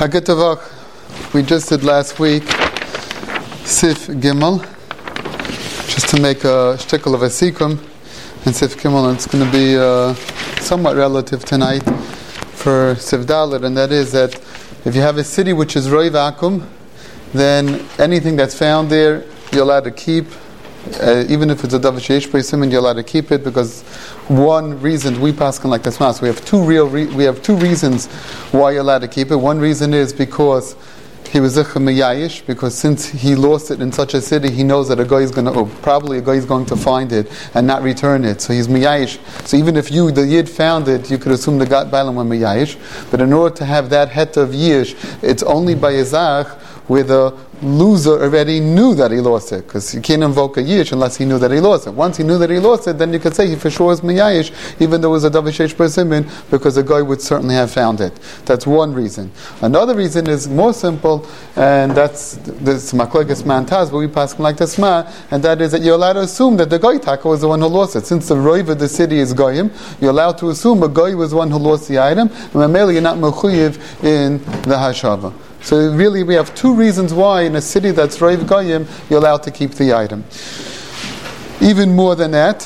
Hagitavach, we just did last week Sif Gimel, just to make a shtickle of a sikum, and Sif Gimel, and it's going to be somewhat relative tonight for Sif Dalet, and that is that if you have a city which is Roi Vakum, then anything that's found there you're allowed to keep. Even if it's a Davar Sheish B'Simin, you're allowed to keep it, because one reason we paskin like this mas, we have two reasons why you're allowed to keep it. One reason is because he was Zichar Miyayish, because since he lost it in such a city, he knows that a guy is going to find it and not return it. So he's Miyayish. So even if you, the Yid, found it, you could assume the Bailam were Miyayish. But in order to have that het of Yish, it's only by Yazach where the loser already knew that he lost it, because you can't invoke a yish unless he knew that he lost it. Once he knew that he lost it, then you could say he for sure is miyayish, even though it was a Davar Sheish B'Simin, because the guy would certainly have found it. That's one reason. Another reason is more simple, and that's this Makleges Mantaz, but we pass like this ma, and that is that you're allowed to assume that the guy Taka was the one who lost it. Since the Roiv of the city is Goyim, you're allowed to assume a guy was the one who lost the item, and Mamela you're not mechuyev in the hashava. So really we have two reasons why in a city that's Roiv Goyim, you're allowed to keep the item. Even more than that,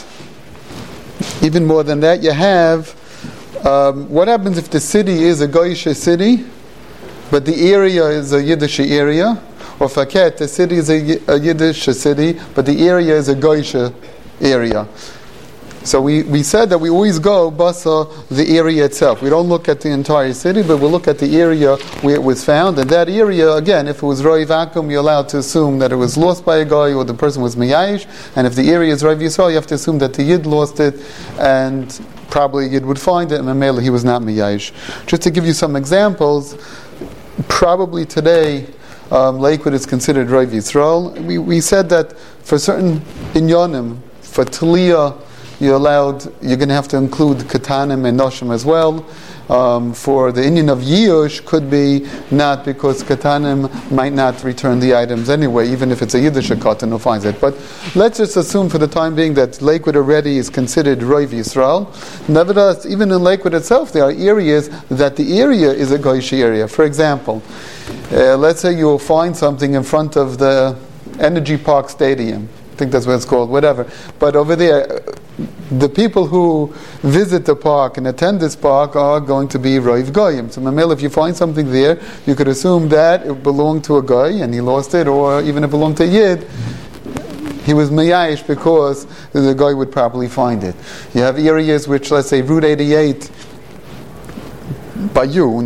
you have, what happens if the city is a Goyish city, but the area is a Yiddish area, or Faket, the city is a Yiddish city, but the area is a Goyish area. So we said that we always go basa the area itself. We don't look at the entire city, but we'll look at the area where it was found. And that area, again, if it was Roi Vakum, you're allowed to assume that it was lost by a guy or the person was Miyayish. And if the area is Roi Yisrael, you have to assume that the Yid lost it, and probably Yid would find it, and Mamela he was not Miyayish. Just to give you some examples, probably today Lakewood is considered Roi Yisrael. We said that for certain inyanim, for Taliyah, you're going to have to include Katanim and Noshim as well. For the Indian of Yush, could be not, because Katanim might not return the items anyway, even if it's a Yiddish Katan who finds it. But let's just assume for the time being that Lakewood already is considered Roiv Yisrael. Nevertheless, even in Lakewood itself, there are areas that the area is a Goyish area. For example, let's say you'll find something in front of the Energy Park Stadium. I think that's what it's called, whatever. But over there, the people who visit the park and attend this park are going to be Roiv Goyim. So Mamela, if you find something there, you could assume that it belonged to a guy and he lost it, or even if it belonged to a Yid, he was Miyayish, because the guy would probably find it. You have areas which, let's say, Route 88, by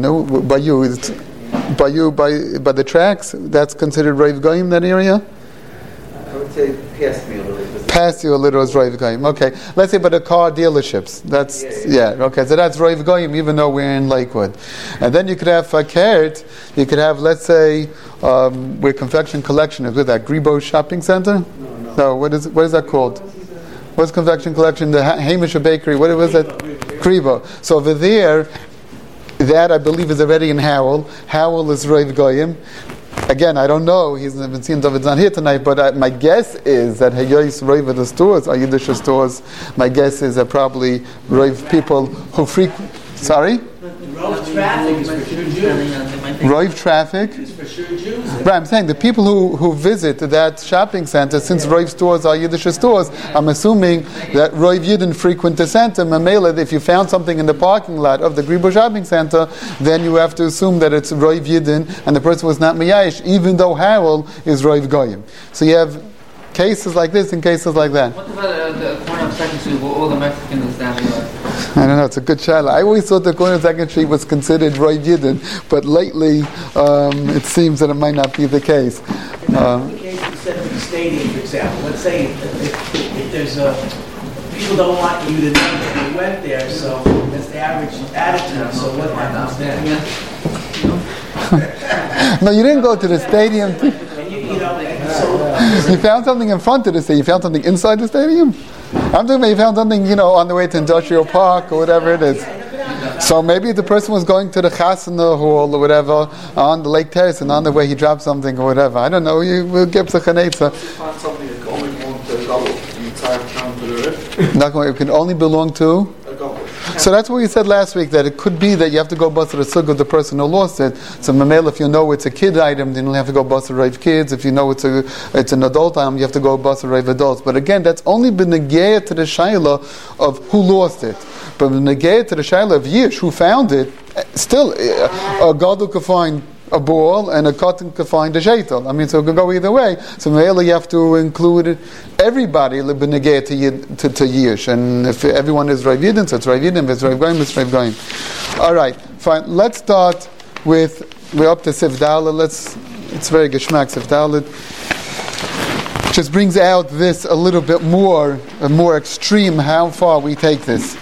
the tracks, that's considered Roiv Goyim, that area? I would say past me a little. Past you a little is Roiv Goyim. Okay, let's say by the car dealerships. That's okay. So that's Roiv Goyim, even though we're in Lakewood. And then you could have Fakert. You could have, let's say, where Confection Collection is, with that Grebo Shopping Center. No. What is that called? What's Confection Collection? The Hamish Bakery. What was that? Grebo. So over there, that I believe is already in Howell. Howell is Roiv Goyim. Again, I don't know. He's been seen. David's not here tonight, but my guess is that Hayois Roiv the stores are Yiddish stores. My guess is that probably Roiv people who frequent. Sorry. Roiv traffic is for sure Jews. Roiv traffic is for sure Jews. Right, I'm saying the people who visit that shopping center, since Roiv stores are Yiddish stores, I'm assuming that Roiv Yidden frequent the center. Mamela, if you found something in the parking lot of the Grebo shopping center, then you have to assume that it's Roiv Yidden and the person was not Miyayish, even though Howell is Roiv Goyim. So you have cases like this and cases like that. What about the corner of 2nd Street where all the Mexicans stand there? I don't know, it's a good shayla. I always thought the corner of 2nd Street was considered Roiv Yidden, but lately it seems that it might not be the case. In the case instead of the stadium, for example, let's say if there's people don't want you to know that you went there, so that's the average attitude, so what happens then? No, you didn't go to the stadium. You found something in front of the stadium. You found something inside the stadium? I'm talking about you found something, on the way to Industrial Park or whatever it is. So maybe the person was going to the Chasana Hall or whatever on the Lake Terrace, and on the way he dropped something or whatever. I don't know. You will get Zachanetza. Find something that only belongs to a Gullah. You tie a count to the roof. It can only belong to a Gullah. So that's what we said last week, that it could be that you have to go basar asug of the person who lost it. So mamel, if you know it's a kid item, then you have to go basar raiv kids. If you know it's an adult item, you have to go basar raiv adults. But again, that's only been negayah to the shayla of who lost it. But negayah to the shayla of Yish, who found it, still a gadol could find a ball and a cotton could find a shaitel. I mean, so it could go either way. So mainly you have to include everybody benegay to Yish. And if everyone is Rav Yidin, so it's Rav Yidin. If it's Rav Goyim, it's Rav Goyim. All right, fine. Let's start with, we're up to Sif Dalet. It's very geschmack, Sif Dalet. Just brings out this a little bit more extreme, how far we take this.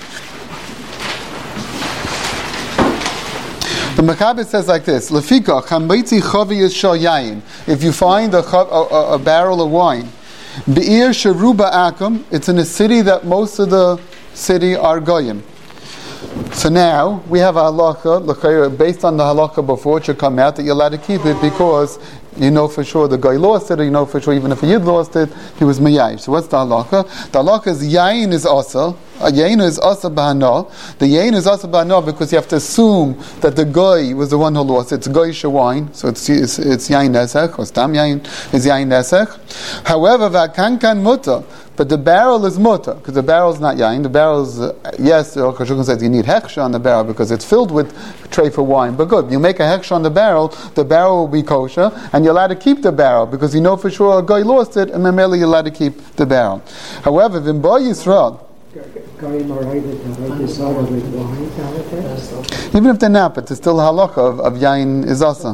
The Mechaber says like this: Lefika chambeitzi chaviyas shal yayin. If you find a barrel of wine, be'ir sheruba akum, it's in a city that most of the city are goyim. So now we have a halacha, based on the halacha before, it should come out that you're allowed to keep it because you know for sure the guy lost it, or you know for sure even if a yid lost it, he was miyayish. So what's the halacha? The halacha is yayin is asa. Yayin is asa b'hana. The yayin is asa b'hana because you have to assume that the guy was the one who lost it. It's goyish wine, so it's yayin nesech, or stam yayin is yayin nesech. However, v'akankan muta. But the barrel is muta, because the barrel is not yain. The barrel is, yes, Kashukun says you need heksha on the barrel because it's filled with tray for wine. But good, you make a heksha on the barrel will be kosher, and you're allowed to keep the barrel because you know for sure a guy lost it, and memeli you're allowed to keep the barrel. However, Vimba Yisrael, even if they're not, but it's still halacha of yain is asa.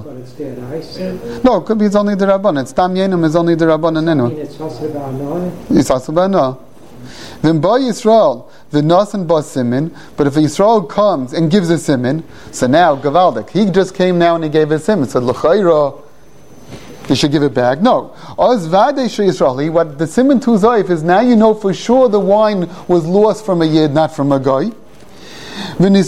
No, it could be it's only the rabban. It's tam yainim is only the rabban and enu. It's asa ba'ana. Then by Yisrael, the nasan ba simin. But if Yisrael comes and gives a simin, so now gavaldik. He just came now and he gave a simin. Said l'chayra, you should give it back. No. What the siman tu zayif is now you know for sure the wine was lost from a yid, not from a guy. And we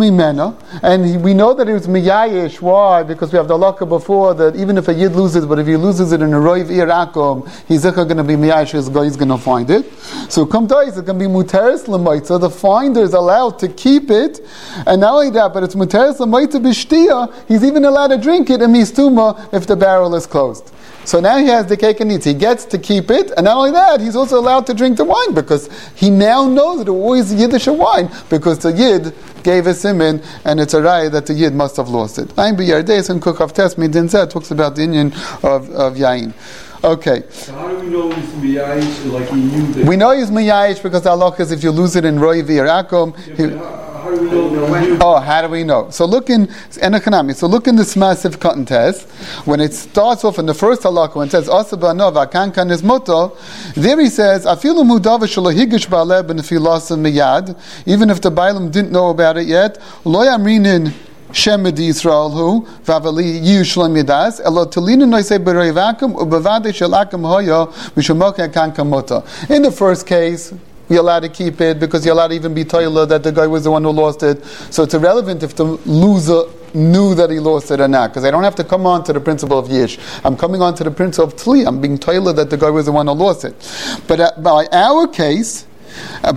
know that it was miyayish. Why? Because we have the halakha before that even if a yid loses, but if he loses it in a roiv ir akom, he's going to be miyayish. His guy is going to find it. So come to it can be muteris l'maitza. The finder is allowed to keep it, and not only that, but it's muteris l'maitza b'shtia. He's even allowed to drink it in mistuma if the barrel is closed. So now he has the cake and eats. He gets to keep it, and not only that, he's also allowed to drink the wine because he now knows that it was Yiddish wine because the Yid gave a simin, and it's a raya that the Yid must have lost it. Ein b'yardeis and Kukhav Tesmi Dinzeh talks about the Indian of yain. Okay. So how do we know he's miyayish? Like he knew that. We know he's miyayish because the halakha is if you lose it in roi v'ir akom. How do we know? How do we know? So look in Enochanami. So look in this massive cotton test. When it starts off in the first halakha, when it says Asaba Nova Kankan is Moto, there he says Afilu Mudava Shalahigish Ba'aleh B'Nefilasa Miyad. Even if the Bailam didn't know about it yet, Lo Yamrinin Shemed Yisrael hu vavali Yishlam Yadas elo Telina Noisei Bereivakum ubavade Shalakum Hoya Mishamoka Kankan Moto. In the first case, you're allowed to keep it because you're allowed to even be toiler that the guy was the one who lost it. So it's irrelevant if the loser knew that he lost it or not, because I don't have to come on to the principle of Yish. I'm coming on to the principle of Tli. I'm being toiler that the guy was the one who lost it. But by our case, in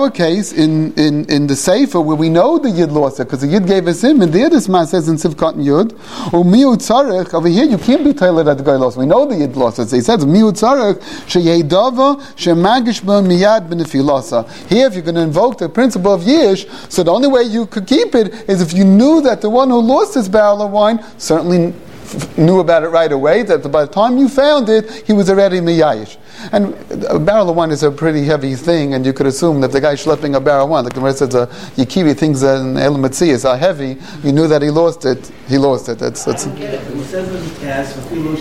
the Sefer, where we know the Yid lost it, because the Yid gave us him, and there this man says in Sivkot and Yud, Miu Tzarech, over here you can't be toiler that the guy lost. We know the Yid lost it. So he says, Miu Tzarech, Sheyedava, Shemagish Miyad B'Nefilasa. Here, if you're going to invoke the principle of Yish, so the only way you could keep it is if you knew that the one who lost this barrel of wine certainly knew about it right away, that by the time you found it, he was already miyayish. And a barrel of wine is a pretty heavy thing, and you could assume that the guy schlepping a barrel of wine, like the rest of the Yikivi things in El Metzias are heavy, you knew that he lost it. He lost it. That's I don't get it. It says in the test,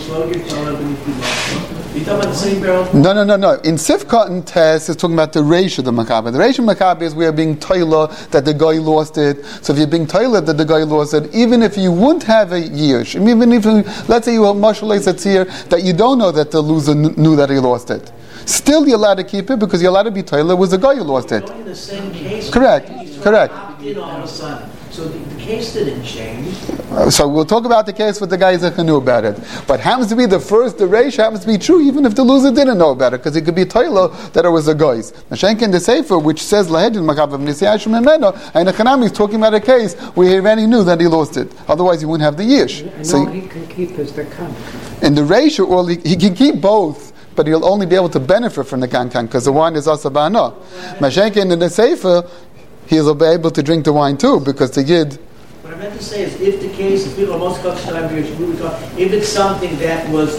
you talking about the same barrel? No. In Sifkot and Tess, it's talking about the Reish of the Macabre. The Reish of Macabre is we are being toiler that the guy lost it. So if you're being toiler that the guy lost it, even if you wouldn't have a Yish, even if let's say you have Mashal here that you don't know that the loser knew that he lost it, still you're allowed to keep it because you're allowed to be toiler was the guy who lost it. In the same case, Correct. All of a sudden. So the case didn't change. So we'll talk about the case with the guys that knew about it. But happens to be the reish happens to be true even if the loser didn't know about it, because it could be a toila that it was a guy's. Mashenk in the Sefer, which says lahedin makav nisiyashim memeno, and the Chanami is talking about a case where he already knew that he lost it. Otherwise, he wouldn't have the yish. And So all he can keep is the kankan. in the reish, well, he can keep both, but he'll only be able to benefit from the kankan because the wine is asabana. Mashenk in the Sefer, he'll be able to drink the wine too because the yid. What I meant to say is, if the case, if it's something that was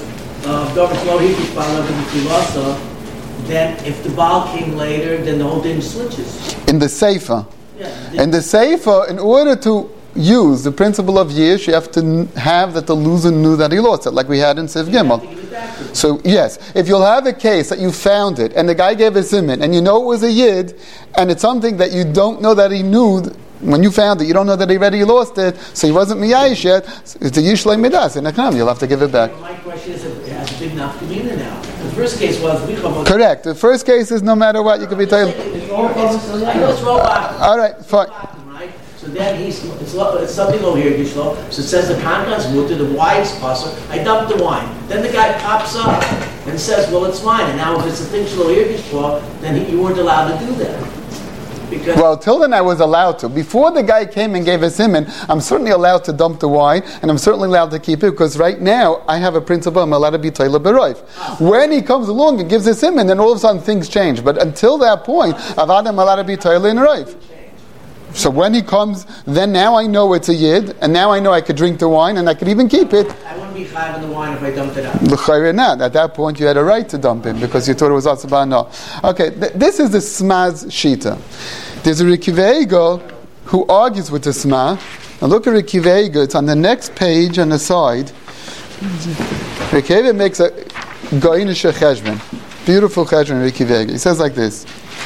then if the Baal came later, then the whole thing switches. In the Sefer. Yeah. In the Sefer, in order to use the principle of Yish, you have to have that the loser knew that he lost it, like we had in Siv Gimel. So, yes, if you'll have a case that you found it, and the guy gave a siman, and you know it was a Yid, and it's something that you don't know that he knew, when you found it, you don't know that he already lost it, so he wasn't miyayish yet, it's a Yish like Midas, in Akam, you'll have to give it back. My question is, it has a big nafkamina now. The first case was, correct, the first case is no matter what, you can be told. I know it's robot. All right, fine. Right? So then it's something over here, Gishlo. So it says the kankan's mutter, the wine's passer. I dumped the wine. Then the guy pops up and says, well, it's mine. And now if it's a thing Shlo here, Gishlo, then you weren't allowed to do that. Because well, till then I was allowed to. Before the guy came and gave a siman, I'm certainly allowed to dump the wine, and I'm certainly allowed to keep it, because right now I have a principle, I'm allowed to be Taila B'Roif. When he comes along and gives a siman, then all of a sudden things change. But until that point, I'm allowed to be Taila in Roif. So when he comes, then now I know it's a Yid, and now I know I could drink the wine, and I could even keep it. I wouldn't be chayav in the wine if I dumped it out. Not. At that point, you had a right to dump it because you thought it was asabana. Okay, this is the Smaz Shita. There's a Rikiveigo who argues with the Sma. Now look at Rikiveigo. It's on the next page on the side. Rikiveigo makes a goinish cheshbon, beautiful cheshbon. Rikiveigo. He says like this.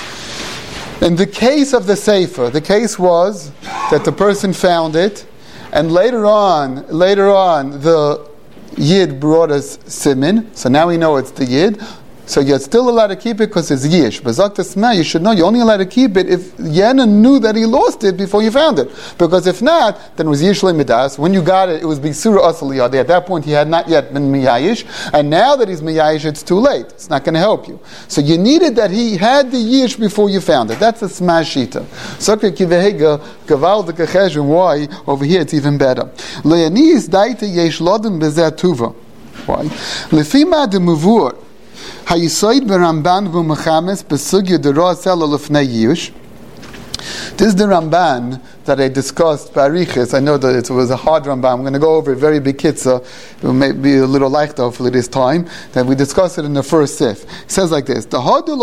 In the case of the Sefer, the case was that the person found it, and later on, the Yid brought us simin, so now we know it's the Yid. So you're still allowed to keep it because it's Yish. But Zak Tasma, you should know you're only allowed to keep it if Yena knew that he lost it before you found it. Because if not, then it was Yish Midas. When you got it, it was Bisura Asaliyadi. At that point, he had not yet been Miyayish. And now that he's Miyayish, it's too late. It's not going to help you. So you needed that he had the Yish before you found it. That's the Sma Shita. Sakra Kivehega, Kaval the Kacheshim, why? Over here it's even better. Le'anis daite yesh loden bezeh tuva. Why? Lefima de muvur. Hayisoid beRamban v'Mechames besugya dera sela lefnei Yish. This is the Ramban that I discussed by Arichis. I know that it was a hard Ramban. I'm going to go over a very big kitzah. It may be a little light, hopefully, this time. That we discussed it in the first sif. It says like this: the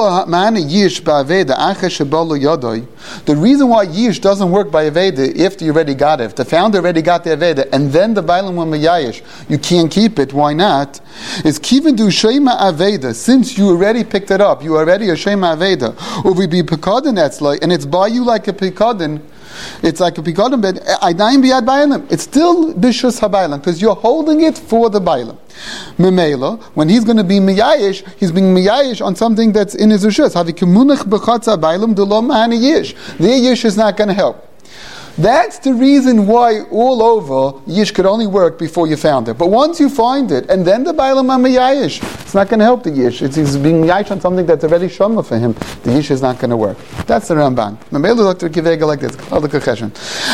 reason why Yish doesn't work by Aveda after you already got it, if the founder already got the Aveda, and then the Bailam went Mayayish, you can't keep it. Why not? Is Kivin du Shema Aveda, since you already picked it up, you already a Shema Aveda, or we be Pekadin Etzlai, and it's by you like a Pekadin. It's like a Pekadin, but Ainaim Biad Bailam. It's still Bishus HaBailam, because you're holding it for the Bailam. Memela, when he's going to be Miyayish, he's being Miyayish on something that's in his Rishus. Havikimunach B'chatza Bailam Delo Mahani Yish. Their Yish is not going to help. That's the reason why all over Yish could only work before you found it. But once you find it, and then the Bailam HaMiyayish, it's not going to help the Yish. He's being Miyayish on something that's already Shoma for him. The Yish is not going to work. That's the Ramban. Memela Dr. Kivega like this. All the Kacheshen.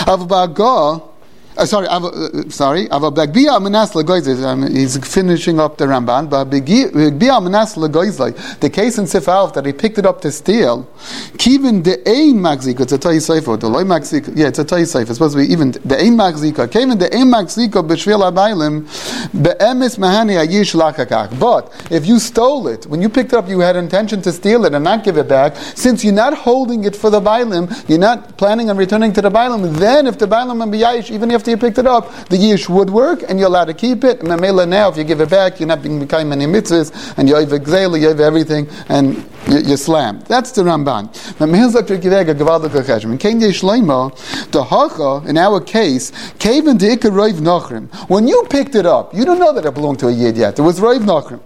He's finishing up the Ramban. But the case in Sif Alf that he picked it up to steal, Kivin the Ein Magzika, it's a Tay Sefer, the Loy Magzika, yeah, it's a Tay Sefer, it's supposed to be even the Ein Magzika, Kivin the Ein Magzika, B'Shvil HaBailim, Be'emes Mahani Ayish Lakakak. But if you stole it, when you picked it up, you had intention to steal it and not give it back, since you're not holding it for the Bailim, you're not planning on returning to the Bailim, then if the Bailim and B'Yayish, even after you picked it up, the Yish would work, and you're allowed to keep it. Memela now, if you give it back, you're not being Mekayim any mitzvahs, and you have Gzeila, you have everything, and you slam. That's the Ramban. In our case, when you picked it up, you don't know that it belonged to a Yid yet. It was Rav Nachrim.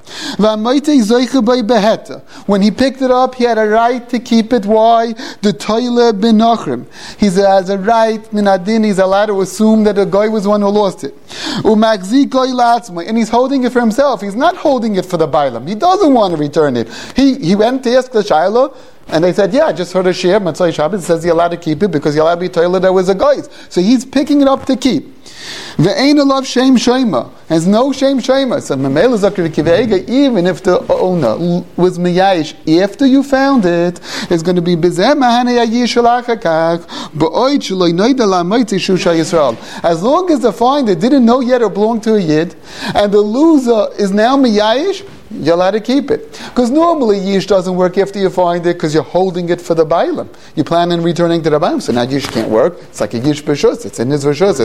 When he picked it up, he had a right to keep it. Why? The Toile ben Nachrim. He has a right, minadin, he's allowed to assume that the guy was the one who lost it. And he's holding it for himself. He's not holding it for the Bailam. He doesn't want to return it. He went to ask the Shiloh, and they said, I just heard a shir, Matzai Shabbos, says you're allowed to keep it because you're allowed to be toilet that was a guy's. So he's picking it up to keep. Ve'ein alav shem shema. Has no shem shema. So Mamela Zakir Kivega, even if the owner was miyayish after you found it, it's going to be bezeh mahane yayish alachakach ba'oid shaloi noida la'moitzi shusha Yisrael. As long as the finder didn't know yet or belonged to a yid, and the loser is now miyayish, you're allowed to keep it. Because normally Yish doesn't work after you find it because you're holding it for the Bailam. You plan on returning to the Bailam, so now Yish can't work. It's like a Yish B'shus. It's in his B'shus.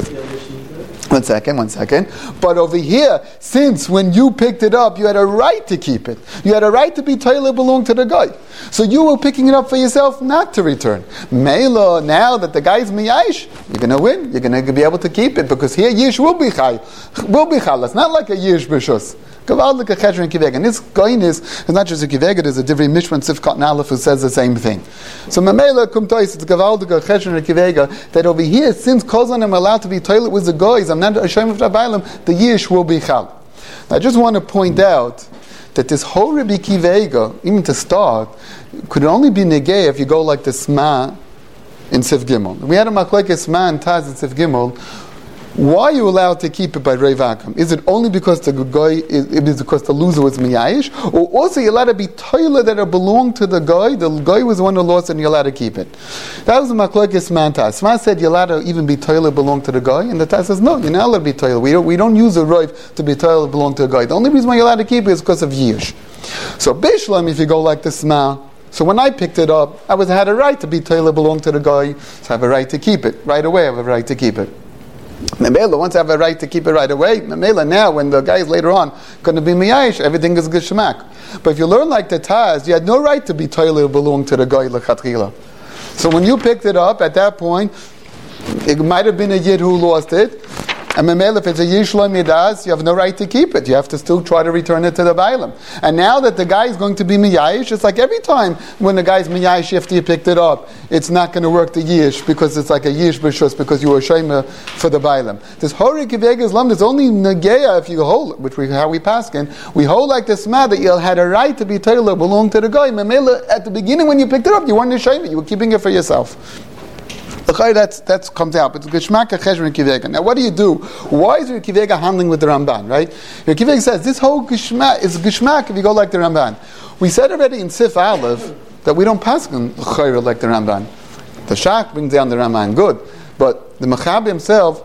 One second. But over here, since when you picked it up, you had a right to keep it. You had a right to be Taylor belonged to the guy. So you were picking it up for yourself not to return. Mela, now that the guy's miyayish, you're going to win. You're going to be able to keep it because here Yish will be chal. It's not like a Yish B'shus. And this goyness is not just a kivega, there's a different Mishman Sifkat and Aleph who says the same thing. So Mamela Kumtois, it's Gavaldika Cheshvan Kivega, that over here, since Kozan am allowed to be toilet with the guys, I'm not ashamed of Rabbilam, the Yish will be chal. Now I just want to point out that this whole Rabbi Kivega, even to start, could only be negay if you go like the Sma in Sif Gimel. We had a Machlekes Sma and Taz in Sif Gimel. Why are you allowed to keep it by Rei Vakam? Is it only because the guy is because the loser was miyayish, or also you're allowed to be toilet that belong to the guy? The guy was the one who lost, and you're allowed to keep it. That was the Machlekes Man Taz. Sma said you're allowed to even be toilet belong to the guy, and the Taz says no, you're not allowed to be toilet. We don't use a Rei to be toilet belong to a guy. The only reason why you're allowed to keep it is because of Yish. So Bishlam, if you go like the Sma. So when I picked it up, I had a right to be toilet belong to the guy, so I have a right to keep it right away. I have a right to keep it. Memela, once I have a right to keep it right away, Memela, now when the guy is later on going to be miyayish, everything is geshmak. But if you learn like the Taz, you had no right to be toilet belong to the guy lechatchila. So when you picked it up, at that point, it might have been a yid who lost it. And Memela, if it's a Yish Lo Midas, you have no right to keep it. You have to still try to return it to the Bailam. And now that the guy is going to be Miyayish, it's like every time when the guy's Miyayish after you picked it up, it's not going to work the Yish because it's like a Yish B'shus because you were Shema for the Bailam. This Hori Kiveg Islam, there's only Nageya if you hold, how we paskin. We hold like the Sma that you had a right to be Taylor, belong to the guy. Memela, at the beginning when you picked it up, you weren't a Shema, you were keeping it for yourself. That comes out. But Geshmak Cheshvan Kivega. Now, what do you do? Why is Kivega handling with the Ramban? Right? Kivega says this whole Geshmak is Geshmak if you go like the Ramban. We said already in Sif Aleph that we don't pass on Chayra like the Ramban. The Shach brings down the Ramban, good, but the Mechabi himself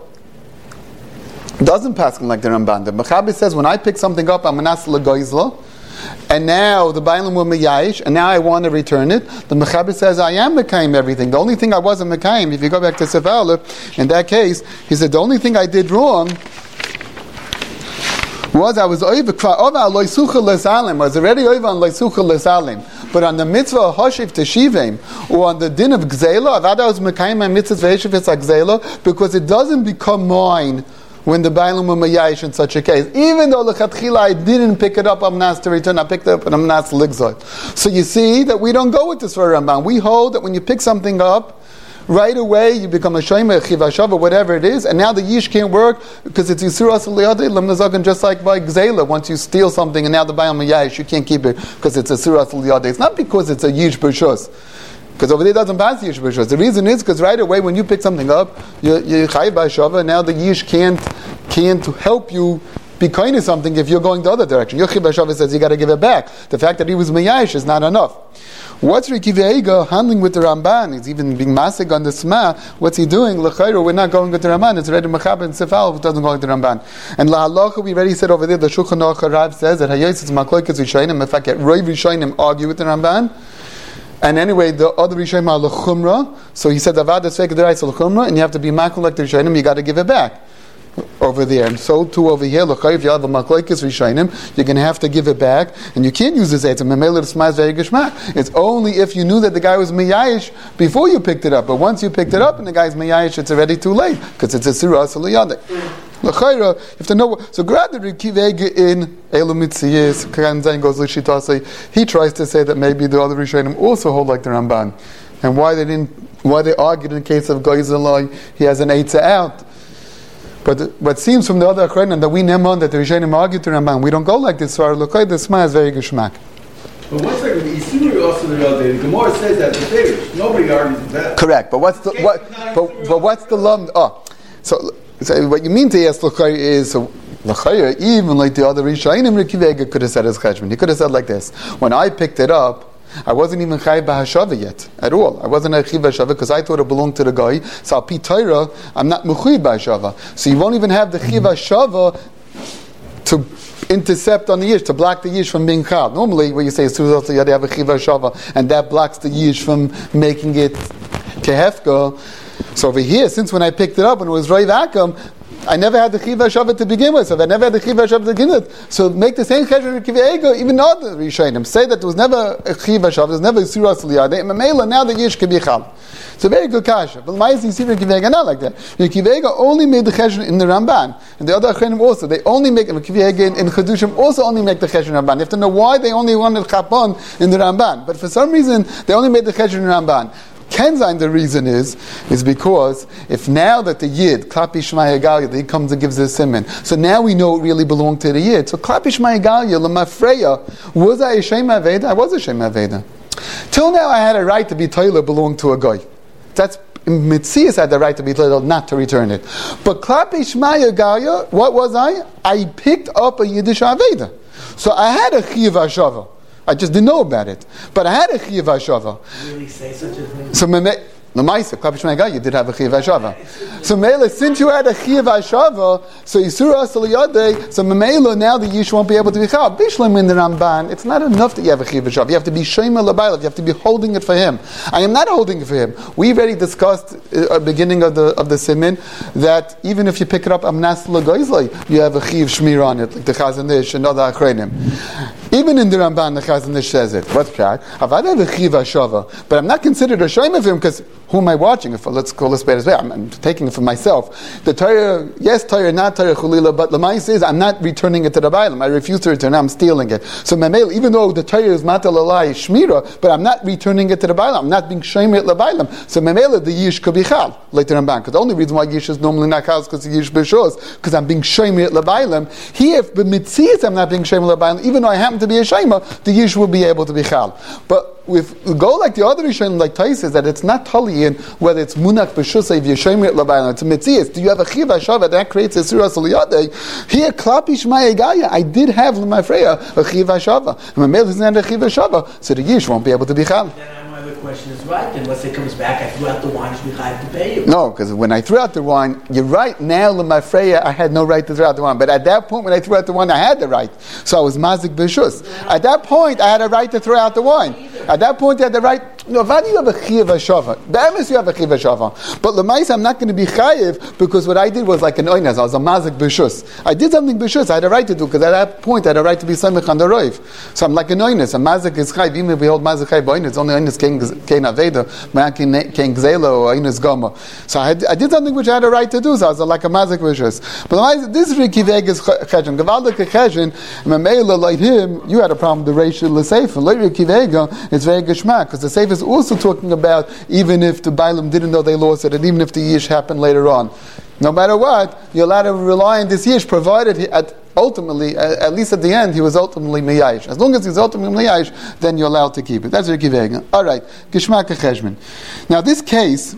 doesn't pass on like the Ramban. The Mechabi says when I pick something up, I'm manas legoizla. And now the Bailam were Meyayish, and now I want to return it. The Mechaber says, I am Mekayim everything. The only thing I wasn't Mekayim, if you go back to Sif Aleph, in that case, he said, the only thing I did wrong was I was already over on Leisucha Lesalim. But on the mitzvah Hoshiv Teshivim, or on the din of Gzela, I was Mekayim my mitzvah Veshiv it's like Gzela, because it doesn't become mine when the Bailam were Mayayish in such a case. Even though L'chatchila I didn't pick it up, I'm nas to return, I picked it up and I'm nas ligzot. So you see that we don't go with this for Ramban. We hold that when you pick something up, right away you become a Shoyma, a Chivashav, or whatever it is, and now the Yish can't work because it's Yisur Asal Liyadeh, Lamnazagan, just like by Gzela. Once you steal something and now the Bailam Mayayish, you can't keep it because it's a Yisur Asal Liyadeh. It's not because it's a Yish B'shus. Because over there it doesn't pass Yish B'shus. The reason is because right away when you pick something up, you're Chayiv B'shava, and now the Yish can't help you be kind of something if you're going the other direction. Yochib B'shava says you got to give it back. The fact that he was Meyayish is not enough. What's Riki Veiga handling with the Ramban? He's even being masig on the Sma. What's he doing? L'chayro, we're not going with the Ramban. It's already Mechaber and Sifal, it doesn't go with the Ramban. And La Halacha, we already said over there, the Shulchan Aruch Rav says that Hayos is Makloikas Rishayim. In fact, Rov Rishayim argue with the Ramban. And anyway, the other Rishayim are l'chumra. So he said, Avad is fake the rights l'chumra, and you have to be makul like the Rishayim, you got to give it back. over there, and so too over here. If you have a maklekes rishayim, you're going to have to give it back, and you can't use this eitzah. Memele l'smaz very geshmak. It's only if you knew that the guy was miyayish before you picked it up. But once you picked it up and the guy's miyayish, it's already too late because it's a sirah saliyadek. L'chayra, you have to know. So grab the rikivega in elu mitziyis. Kan Zayin goes l'shitase. He tries to say that maybe the other rishayim also hold like the Ramban, and why they argued in the case of Goyzalai, he has an eitzah out. But what seems from the other Akhranim that we neman that the Rishonim argued to Ramban, we don't go like this. So our Lokai, the Sma is very geshmak. But one second, the Isuri also the other day, the Gemara says that the Farish, nobody argues with that. Correct, but what's the what's the lum? So what you mean to ask Lokai is Lokai, even like the other Rishonim, Rikivega could have said as Cheshman. He could have said like this: when I picked it up, I wasn't even chayiv b'hashava yet at all. I wasn't a chayiv b'hashava because I thought it belonged to the guy. So al pi Torah, I'm not mechuyev b'hashava. So you won't even have the chayiv b'hashava to intercept on the yish, to block the yish from being chal. Normally, what you say is you have a chayiv b'hashava, and that blocks the yish from making it kehefka. So over here, since when I picked it up when it was Reiv Akam, I never had the Chiv HaShavat to begin with, so if I never had the Chiv HaShavat to begin with, so make the same Cheshire Kivei Ego, even though the Rishonim say that there was never a Chiv HaShavat, there was never a Surah Saliyadeh, and Mamela, now the Yish can be Chal. It's a very good kasha. But why is the Sivir Kivei Ego not like that? The Kivei Ego only made the Cheshire in the Ramban, and the other Achanim also, they only make, the Kivei Ego in Chedushim also only make the Cheshire in the Ramban. You have to know why they only wanted Chapon in the Ramban, but for some reason, they only made the Cheshire in the Ramban. Kenzain, the reason is because if now that the Yid, Klapi Shmaya Galia, he comes and gives a simon, so now we know it really belonged to the Yid. So Klapi Shmaya Galia, Lamafreya, was I a Shem Aveda? I was a Shem Aveda. Till now I had a right to be Toiler belonged to a guy. That's Mitzias had the right to be Toiler, not to return it. But Klapi Shmaya Galia, what was I? I picked up a Yiddish Aveda. So I had a Chiv HaShava. I just didn't know about it. But I had a Chiv HaShava. Really say such a thing? So, Lamaisa, Klapi Shmaya Galia, you did have a Chiv HaShava. So, Mela, since you had a Chiv HaShava, so Yisura Saliyadeh, so Mela, now the Yish won't be able to be Chal. Bishlam in the Ramban, it's not enough that you have a Chiv HaShava. You have to be Shema Labaylav. You have to be holding it for him. I am not holding it for him. We already discussed at the beginning of the Simin that even if you pick it up, Amnas Lagoizlai, you have a Chiv Shmir on it, like the Chazon Ish and other Akhranim. Even in the Ramban, the Chazon Ish says it. What's that? I've had a Chiv HaShava, but I'm not considered a Shema of him because who am I watching it for? Let's call this bad as well. I'm taking it for myself. The Torah, yes, Torah, not Torah Chulila, but Lamai says I'm not returning it to the Bailam. I refuse to return it. I'm stealing it. So Mamel, even though the Torah is Matal Alai Shmira, but I'm not returning it to the Bailam. I'm not being Shemir Labailam. So Mamel, the Yish could be Chal, like the Ramban. Because the only reason why Yish is normally not Chal is because the Yish B'Shos, because I'm being Shemir Labailam. Here, if B'Mitzias I'm not being Shemir Labailam, even though I happen to be a Shema, the Yish will be able to be Chal. But if we go like the other Rishonim, like Tais says, that it's not tali in whether it's Munach B'Shusay, if you're Shemir Labaylam, it's a Mitzias. Do you have a Chiv HaShava that creates a Surah Saliyadeh? Here, Klapi Shmaya Galia, I did have L'Mafreya a Chiv HaShava. And my male is not a Chiv HaShava, so the Yish won't be able to be Chal. Then my other question is right. Unless it comes back, I threw out the wine, should be chayav to pay you. No, because when I threw out the wine, you're right, now L'Mafreya, I had no right to throw out the wine. But at that point, when I threw out the wine, I had the right. So I was Mazik B'Shus. At that point, I had a right to throw out the wine. At that point, you had the right. No, why do you have a Chiv HaShava? Be'emes you have a Chiv HaShava. But L'Mais, I'm not going to be chayiv because what I did was like an oinaz. I was a Mazik B'Shus. I did something B'Shus. I had a right to do because at that point, I had a right to be Samech on the Roiv. So I'm like an oinaz. A Mazik is chayiv. Even if we hold Mazik chayiv b'oinaz, it's only oinaz kein Aveda, kein Gzela or oinaz Goma. So I did something which I had a right to do. So I was like a Mazik B'Shus. But L'Mais, this Rikiveg is Cheshen. Gavaldik Cheshen, Mamela like him, you had a problem with the Reishil L'Seif. And like Rikivega, it's very geshmak because the Seif is also talking about even if the Bailam didn't know they lost it, and even if the Yish happened later on. No matter what, you're allowed to rely on this Yish, provided ultimately, at least at the end, he was ultimately Miyayish. As long as he's ultimately Miyayish, then you're allowed to keep it. That's Riki Vega. All right, Geshmak Cheshman. Now this case...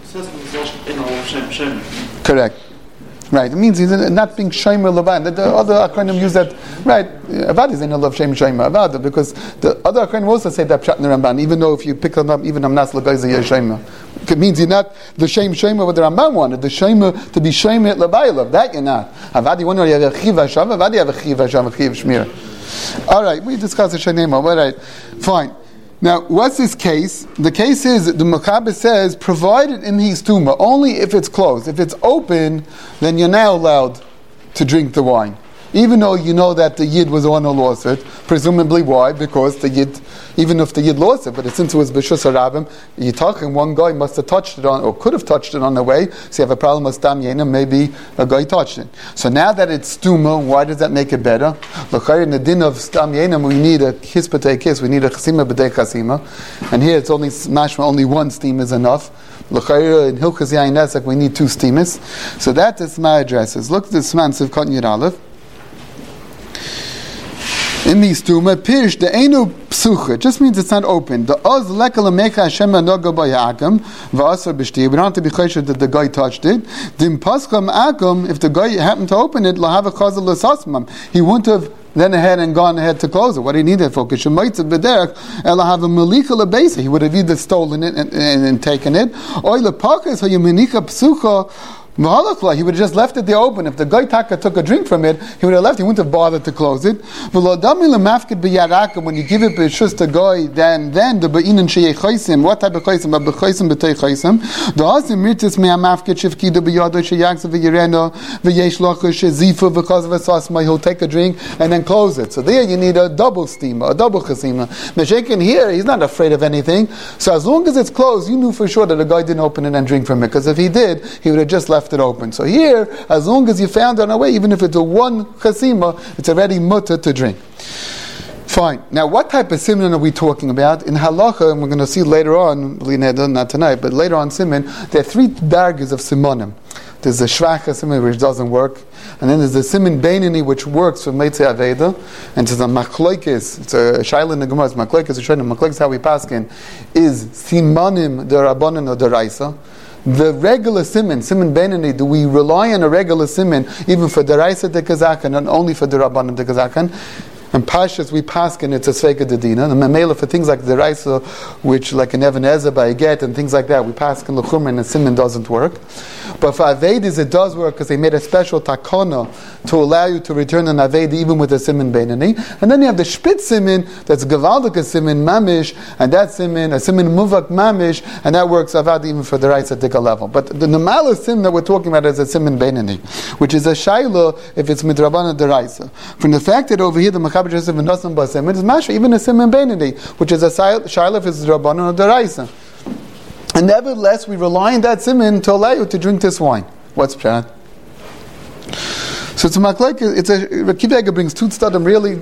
Correct. Right, it means he's not being Shaymer Levan. The other Akhranim use that, right, Avad is in a love Shem Shaymer Avad, because the other Akhranim also say that Pshat in the Ramban, even though if you pick them up, even Amnas Lagayza Yeh Shaymer. It means you're not the Shem Shaymer what the Ramban wanted, the Shaymer to be Shaymer Lebaylav, that you're not. Avad, you want to have a Chiv HaShav, Avad, you have a Chiv HaShav, a Chiv Shmir. All right, we discussed the Shaynema, all right, fine. Now, what's this case? The case is, the Mechaber says, provided in his tumah, only if it's closed. If it's open, then you're now allowed to drink the wine. Even though you know that the Yid was the one who lost it, presumably why? Because the Yid, even if the Yid lost it, but since it was B'shus HaRabim, you're talking one guy must have touched it on, or could have touched it on the way, so you have a problem with Stam Yenim, maybe a guy touched it. So now that it's Stuma, why does that make it better? L'chayr, in the din of Stam Yenim, we need a Kis B'tei Kis, we need a Chasima B'tei Chasima, and here it's only, mashma, only one steam is enough. L'chayr, in Hilchas Yain Nesek, we need two steamers. So that is my addresses. Look at this man, Siv Katan Yud Aleph. In these tuma, pish the enu psucha just means it's not open. The oz lekala mecha Hashem anoga bayakam va'asar b'shti. We don't have to be chayshed that the guy touched it. Dim pascham akum, if the guy happened to open it, lahava chazal l'sasmam. He wouldn't have then ahead and gone ahead to close it. What do you need that for? He would have either stolen it and taken it, or lepakas hayamenika psucha. He would have just left it there open. If the guy taka took a drink from it, he would have left. He wouldn't have bothered to close it. When you give it b'shus to guy, then the be'inan sheyei chaysim. What type of chaysim? B'chaysim b'tei chaysim. The asim mirtis me'amafket shivkidu b'yado sheyaksa v'yireno v'yesh locha shezifu v'kaz v'sasma. He'll take a drink and then close it. So there you need a double steamer, a double chasima. Meshakin here, he's not afraid of anything. So as long as it's closed, you knew for sure that the guy didn't open it and drink from it. Because if he did, he would have just left it open. So here, as long as you found it on the way, even if it's a one chasima, it's already mutter to drink. Fine. Now, what type of simon are we talking about? In halacha, and we're going to see later on, not tonight, but later on simon, there are three dargas of simonim. There's a shvacha simon which doesn't work, and then there's the simon beinani which works for meitzei aveda, and there's a machloikis. It's a shaila in the Gemara. It's machloikis. Machloikis how we paskin is simonim derabanan or deraisa. The regular siman beinani, do we rely on a regular siman even for deraisa de kazakan and only for derabanan de kazakan? And pashas we paskin it's a sveika dedina. The memela for things like deraisa, which like an Even Ezer by a get and things like that, we paskin l'chumra and the siman doesn't work. But for Avedis it does work because they made a special takona to allow you to return an Avedi even with a siman beinani. And then you have the spitz siman that's gavaldika siman mamish, and that siman a siman muvak mamish, and that works avad even for the rights at dika level. But the normala sim that we're talking about is a siman beinani, which is a shaila if it's midrabana deraisa. From the fact that over here the Mechaber just even doesn't basim, it is masha even a siman beinani, which is a shaila if it's drabanan or deraisa. And nevertheless, we rely on that siman to allow you to drink this wine. What's pshat? So it's a maklek. It's a Akiva Eiger brings two tzadim really.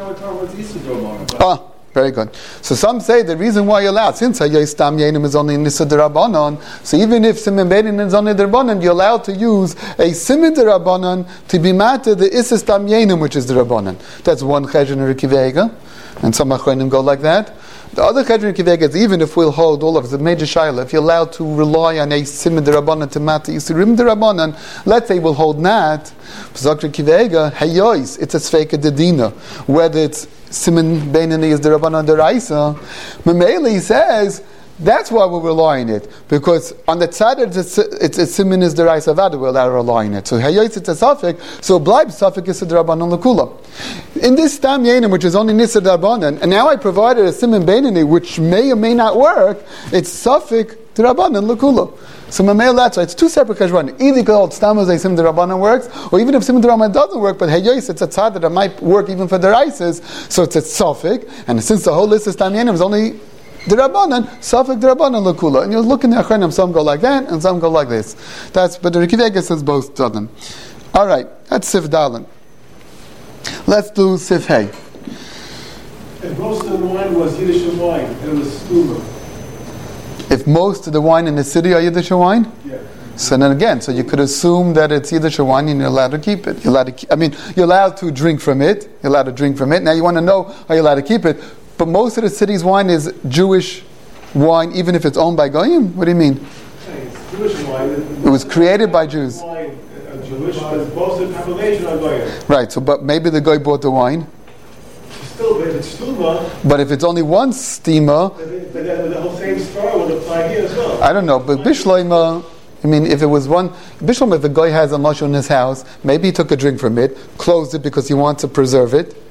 Ah, very good. So some say the reason why you're allowed, since Hayos Stam Yenim is only Nisa Derabanan, so even if siman beinani is only Derabanan, you're allowed to use a siman Derabanan to be matter the Issa Stam Yenim, which is Derabanan. That's one cheshire in Akiva Eiger, and some achronim go like that. The other chedron kiveg is even if we'll hold all of the major shaila, if you're allowed to rely on a siman derabanan to mata yisurim derabanan, let's say we'll hold that. Zakr kivega hayois, it's a sveika dedina, whether it's siman beinani is derabanan deraisa. Mameli says that's why we're relying on it, because on the tzad it's a siman is deraisa vada, we're allowed to rely on it. So hayois it's a suffix, so bleib suffix is a derabanan lekula. In this Stam Yenim, which is only Nisa Darabanan, and now I provided a Siman Beinani, which may or may not work, it's Safik Darabanan Lakula. So Mamel, that's right. It's two separate Kashran. Either you could hold Stam as a Siman Darabanan works, or even if Siman Darabanan doesn't work, but Hayos, it's a tzad that it might work even for the Raises, so it's a Safik, and since the whole list of Stam Yenim is only Darabanan, Safik Darabanan Lakula. And you're looking at Achronim, some go like that, and some go like this. But the Akiva Eiger says both of them. Alright, that's Sif Dalan. Let's do Sif Hey. If most of the wine was Yiddish wine, it was Stuma. If most of the wine in the city are Yiddish wine? Yeah. So then again, so you could assume that it's Yiddish wine and you're allowed to keep it. You're allowed to drink from it. You're allowed to drink from it. Now you want to know, are you allowed to keep it? But most of the city's wine is Jewish wine, even if it's owned by Goyim? What do you mean? It's Jewish wine. It was created by Jews. Jewish, because most of the population are Goyim. Right, so but maybe the guy bought the wine. Still, if it's Stuma, but if it's only one steamer, then the whole same story would apply here as well. I don't know, but Bishloima, I mean, if it was one, Bishloima, if the guy has a mushroom in his house, maybe he took a drink from it, closed it because he wants to preserve it,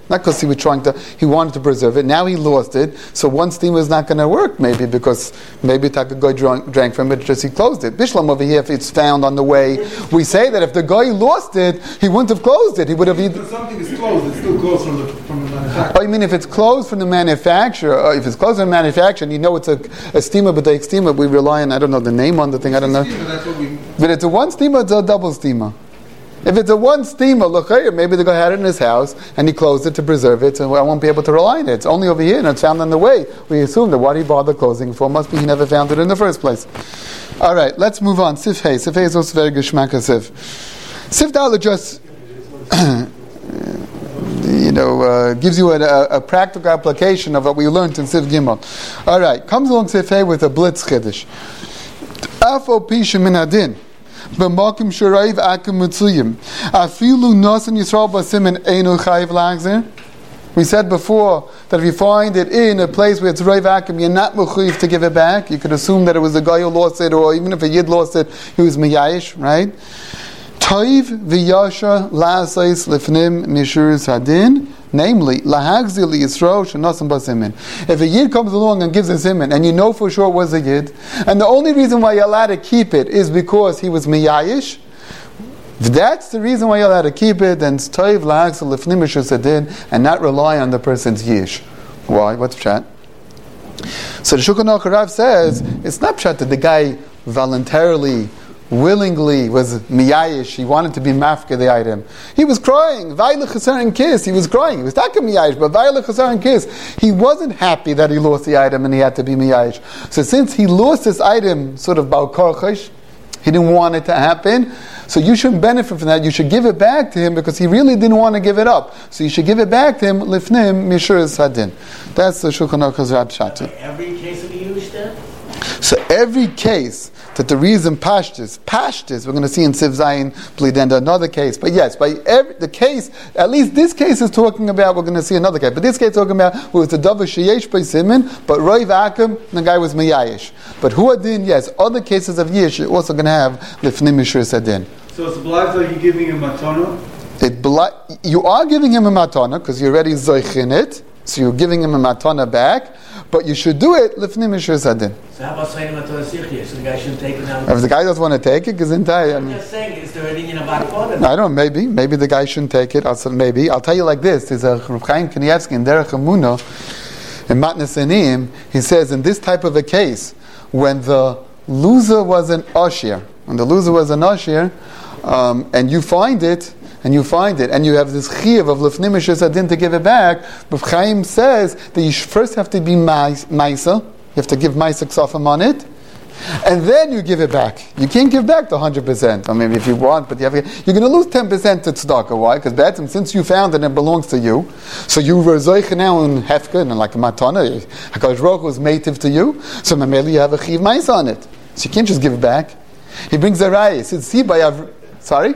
Not because he wanted to preserve it. Now he lost it. So one steamer is not going to work, maybe, because maybe Taka guy drank from it, just he closed it. Bishlam over here, if it's found on the way, we say that if the guy lost it, he wouldn't have closed it. He would have either... If something is closed, it's still closed from the manufacturer. Oh, you mean if it's closed from the manufacturer, or if it's closed from the manufacturer, and you know it's a steamer, but the steamer, we rely on, I don't know the name on the thing, I don't know. That's what we... But it's a one steamer, it's a double steamer. If it's a one steamer, look here, maybe the guy had it in his house and he closed it to preserve it, so I won't be able to rely on it. It's only over here and it's found on the way. We assume that what he bothered closing for must be he never found it in the first place. All right, let's move on. Sif Hey. Sif Hey is also very geschmack of Sif. Sif Dalet just, gives you a practical application of what we learned in Sif Gimel. All right, comes along Sif Hey with a blitz chiddush. Afo pisha min hadin. B'makim shorayv akim mitzuyim. Afilu nasan Yisrael b'simin einu chayiv lagzer. We said before that if you find it in a place where it's rayv akim, you're not mechuyev to give it back. You could assume that it was a guy who lost it, or even if a yid lost it, he was miyayish, right? Toiv v'yasha la'asais lifnim mishurus hadin. Namely, lahagzil Yisro shenasim basimin. If a yid comes along and gives a simin, and you know for sure it was a yid, and the only reason why you're allowed to keep it is because he was miyayish, if that's the reason why you're allowed to keep it, then it's toiv lahagzil lifnim mishurus hadin, and not rely on the person's yish. Why? What's pshat? So the Shulchan Aruch Rav says it's not pshat that the guy voluntarily, willingly was miyayish. He wanted to be mafka the item. He was crying. Vayle chasar and kiss. He was crying. He was not miyayish, but vayle chasar and kiss. He wasn't happy that he lost the item and he had to be miyayish. So since he lost this item, sort of bal korchosh, he didn't want it to happen. So you shouldn't benefit from that. You should give it back to him because he really didn't want to give it up. So you should give it back to him. Lifnim mishuras hadin. That's the Shulchan Aruch Rav Shatu. Every case of Yush then? So every case that the reason pashtus, we're going to see in Siv Zayin, Blidenda, another case. But yes, the case, at least this case is talking about, we're going to see another case. But this case is talking about who was the Dava Sheyesh by Simin, but Roy Vakum, the guy was Miyayish. But who adin, yes, other cases of Yish, you're also going to have Lifnim Mishur Adin. So it's obliged like you're giving him matana? You are giving him a matana because you're already zoich in it, so you're giving him a matana back, but you should do it lifnim mishur sadin. So how about saying matana sichya? So the guy shouldn't take it now? If the guy doesn't want to take it, I'm just saying, is there anything in a bakfod? I don't know, maybe the guy shouldn't take it. I'll tell you like this, there's a Rav Chaim Kanievsky in Derech Emunah, in Matnas Aniyim, he says in this type of a case, when the loser was an ashir, and you find it, and you have this chiyuv of lefnim mishur adin to give it back, Rav Chaim says that you first have to be maisa, you have to give maisa ksafim on it, and then you give it back. You can't give back the 100%, or maybe if you want, but you're going to lose 10% to tzedakah. Why? Because since you found it and it belongs to you, so you were zoich now in hefka, and like a matana, HaKadosh Baruch Hu was mative to you, so maybe you have a chiyuv maisa on it. So you can't just give it back. He brings a raya. He says, see by sorry?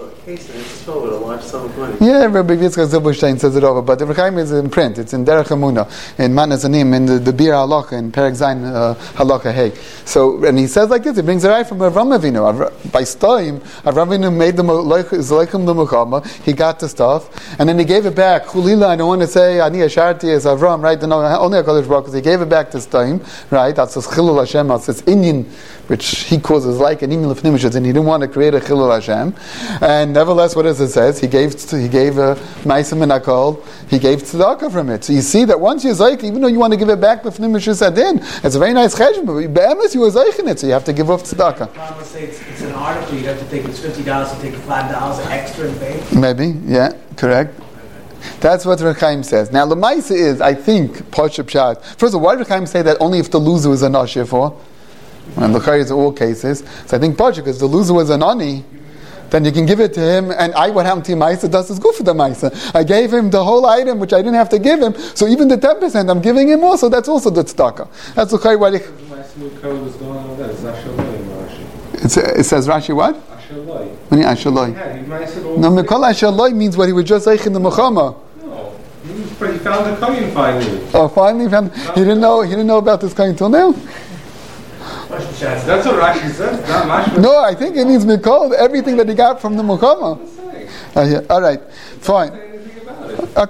Yeah, Rabbi Yitzchak Zilberstein says it over, but the Rav Chaim is in print. It's in Derech Emunah, in Matnas Aniyim, in the Bir Halacha, in Perek Zayin Halacha Hey. So, and he says like this. He brings it right from Avram Avinu. By Stoim, Avram Avinu made the Zleichim L'Muchama. He got the stuff, and then he gave it back. Chulila, I don't want to say Ani Asharti as Avram, right? No, only HaKadosh Baruch Hu. He gave it back to Stoim, right? That's this Chilul Hashem. That's this Inyan, which he causes like an Inyan L'Fnim Mishur, and he didn't want to create a Chilul Hashem. And nevertheless, what does it says? He gave Ma'asim and Akol. He gave tzedakah from it. So you see that once you're zoich, even though you want to give it back b'fnim mishur sadin, it's a very nice cheshbon. But be'emes you were zoich in it, so you have to give off tzedakah. Let's say it's an article. You have to take it's $50 to take $5 extra and pay. Maybe, yeah, correct. That's what Rav Chaim says. Now, Lamaisa is, I think, Pashup Pshat. First of all, why did Rav Chaim say that only if the loser was an ashir for? And the Chayr is all cases. So I think Pashup, because the loser was an ani, then you can give it to him, and what happened to Maisa does is good for the Maisa. I gave him the whole item, which I didn't have to give him, so even the 10% I'm giving him also, that's also the tzedakah. That's okay. It says Rashi what? Ashaloi. When you Ashaloi? No, Mikol Ashaloi means what he was just saying in the Mechama. No, he found the kohen finally. Oh, finally found. He didn't know about this kohen till now. That's what Rashi says. No, I think it means Mikol, everything that he got from the Muhammad. Yeah. All right, fine. Okay,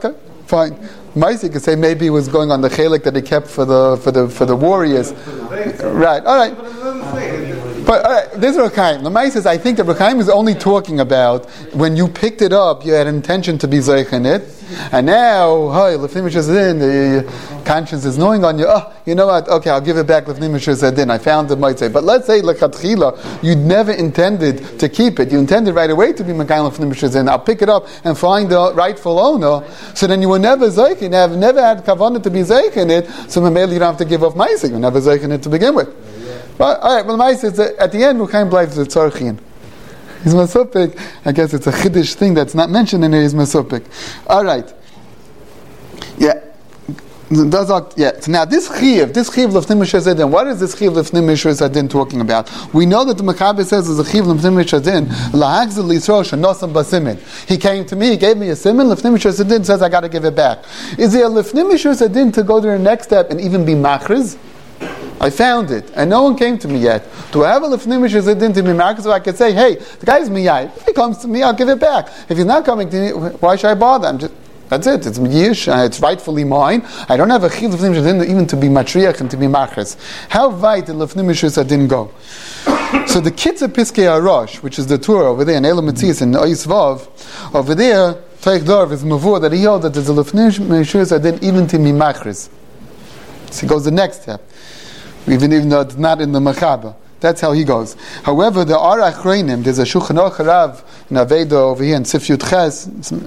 Fine. Maisi could say maybe he was going on the chelik that he kept for the warriors. Right. All right. But all right, this is Rakaim. The Maisi says, I think that Rakaim is only talking about when you picked it up, you had intention to be zoich in it, and now, lefnim mishazadin, the conscience is knowing on you. Oh, you know what? Okay, I'll give it back. Lefnim mishazadin. I found it. Might say, but let's say lechatchila, you never intended to keep it. You intended right away to be mekayim lefnim mishazadin. I'll pick it up and find the rightful owner. So then you were never zoich in it. Have never had kavanah to be zoich in it. So maybe you don't have to give off ma'aseh. You're never zoich in it to begin with. Well, all right. Well, the ma'aseh is at the end, Ruchaim bleibt the tzarchin. He's masupik. I guess it's a chiddush thing that's not mentioned in here. He's masupik. All right. Yeah. So now this chiv lefnim mishazadin. What is this chiv lefnim mishazadin talking about? We know that the Mechaber says there's a chiv lefnim mishazadin lahagzil lisro shenosam basimin. He came to me, he gave me a simin. Lefnim mishazadin says I got to give it back. Is there a lefnim mishazadin to go to the next step and even be machriz? I found it, and no one came to me yet. Do I have a lefnim mishazadin to be machriz? So I could say, hey, the guy's miyai. If he comes to me, I'll give it back. If he's not coming to me, why should I bother? That's it. It's yish. It's rightfully mine. I don't have a chil lefnim mishazadin even to be matriach and to be machriz. How weit did lefnim mishazadin go? So the Kitzur Piskei Arosh, which is the Torah over there in Elam Metzias in Ois Vav, over there, Teich Dorv is mavur that he held that there's a lefnim mishazadin even to be machriz. So he goes the next step. Even though it's not in the Mechaber. That's how he goes. However, there are achreinim. There's a Shulchan Aruch Rav in Aveda over here in Sif Yud Ches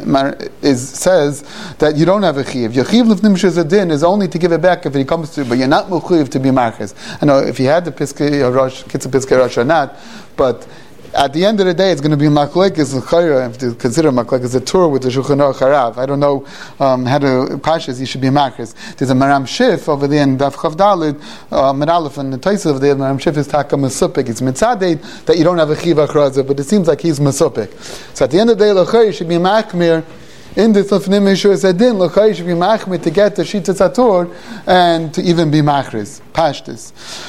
says that you don't have a chiv. Your chiv lefnim mishazadin is only to give it back if he comes to, but you're not mechuyev to be machriz. I know if you had the Piskei Arosh, Kitzur Piskei Arosh or not, but at the end of the day, it's going to be machlekes l'chayra. I have to consider machlekes a tour with the Shulchan Aruch Harav. I don't know how to pashas. You should be machriz. There's a Maram Shif over there in Daf Chav Daled, Meralef, and the Taisa over there. Maram Shif is taka masupik. It's mitzaded that you don't have a chiv achraza, but it seems like he's masupik. So at the end of the day, l'chayra you should be machmir. In this lefnim mishazadin, l'chayra should be machmir to get the shitas hator and to even be machriz. Pashtus.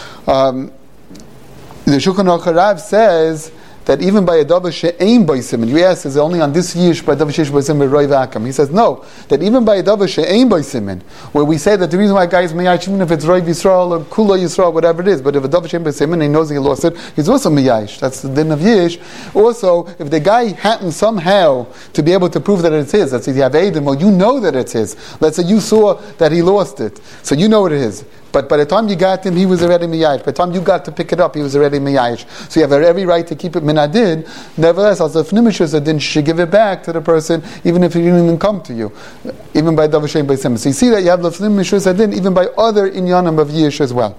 The Shulchan Aruch Harav says that even by a davar she'ein by simin, you ask, is it only on this yish by davar she'ein by simin roi v'akam? He says no, that even by a davar she'ein by simin, where we say that the reason why a guy is miyayish, even if it's roi v'yisrael or kula yisrael, whatever it is, but if a davar she'ein by simin, he knows he lost it, he's also miyayish. That's the din of yish. Also, if the guy happened somehow to be able to prove that it's his, let's say you have Adam, or you know that it's his. Let's say you saw that he lost it, so you know what it is. But by the time you got him, he was already miyayish. By the time you got to pick it up, he was already miyayish. So you have every right to keep it minadid. Nevertheless, as if nimishazadin should give it back to the person, even if he didn't even come to you, even by davar she'ein by simin. So you see that you have lefnim mishazadin even by other inyanim of yish as well.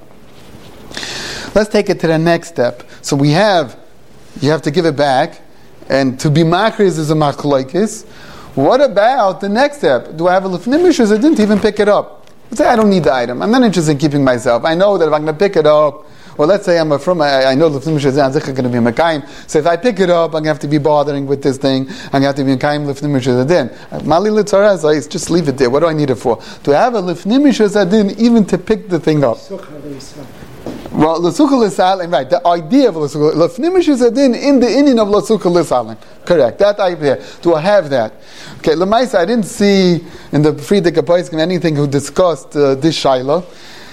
Let's take it to the next step. So you have to give it back, and to be machriz is a machlokes. What about the next step? Do I have a lefnim mishazadin to even pick it up? Let's say I don't need the item. I'm not interested in keeping myself. I know that if I'm going to pick it up, or let's say I know lefnim mishazadin is going to be a mekayim. So if I pick it up, I'm going to have to be bothering with this thing. I'm going to have to be mekayim lefnim mishazadin. Mali litzarez, just leave it there. What do I need it for? To have a lefnim mishazadin even to pick the thing up. Well, l'sukkah l'salim, right? The idea of l'sukkah, lefnim mishazadin in the Indian of l'sukkah l'salim. Correct. That idea. Do I have that? Okay. L'maisa, I didn't see in the Friedrich Apoiskin anything who discussed this shaila.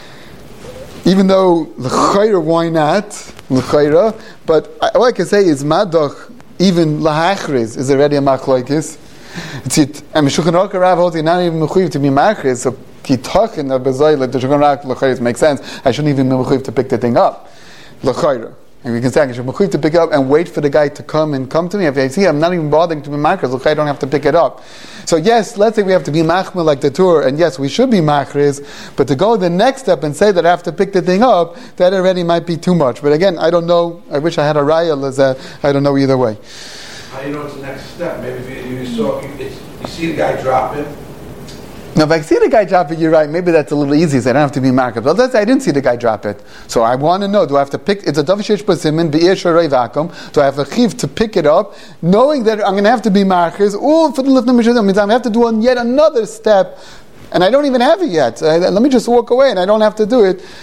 Even though l'chayra, why not l'chayra? But all I can say is madach, even lahachriz is already a machlokes. It's it. And Shulchan Aruch Rav holds you're not even mechuyev to be machriz. So kitachin or bezay like the Shulchan Aruch l'chayra makes sense. I shouldn't even be mechuyev to pick the thing up. L'chayra. And we can say I should mechuyev to pick it up and wait for the guy to come to me. If I see I'm not even bothering to be machriz, I don't have to pick it up. So yes, let's say we have to be machmir like the Torah, and yes, we should be machriz, but to go the next step and say that I have to pick the thing up, that already might be too much. But again, I don't know. I wish I had a raya. I don't know either way. How do you know it's the next step? Maybe you see the guy drop it. Now, if I see the guy drop it, you're right. Maybe that's a little easy, so I don't have to be marked. But let's say I didn't see the guy drop it. So I want to know, do I have to pick, it's a davar she'ein by simin, be'ir sharei vakum, do I have a chiv to pick it up, knowing that I'm going to have to be marked, or for the lefnim mishazadin, means I have to do yet another step, and I don't even have it yet. Let me just walk away, and I don't have to do it.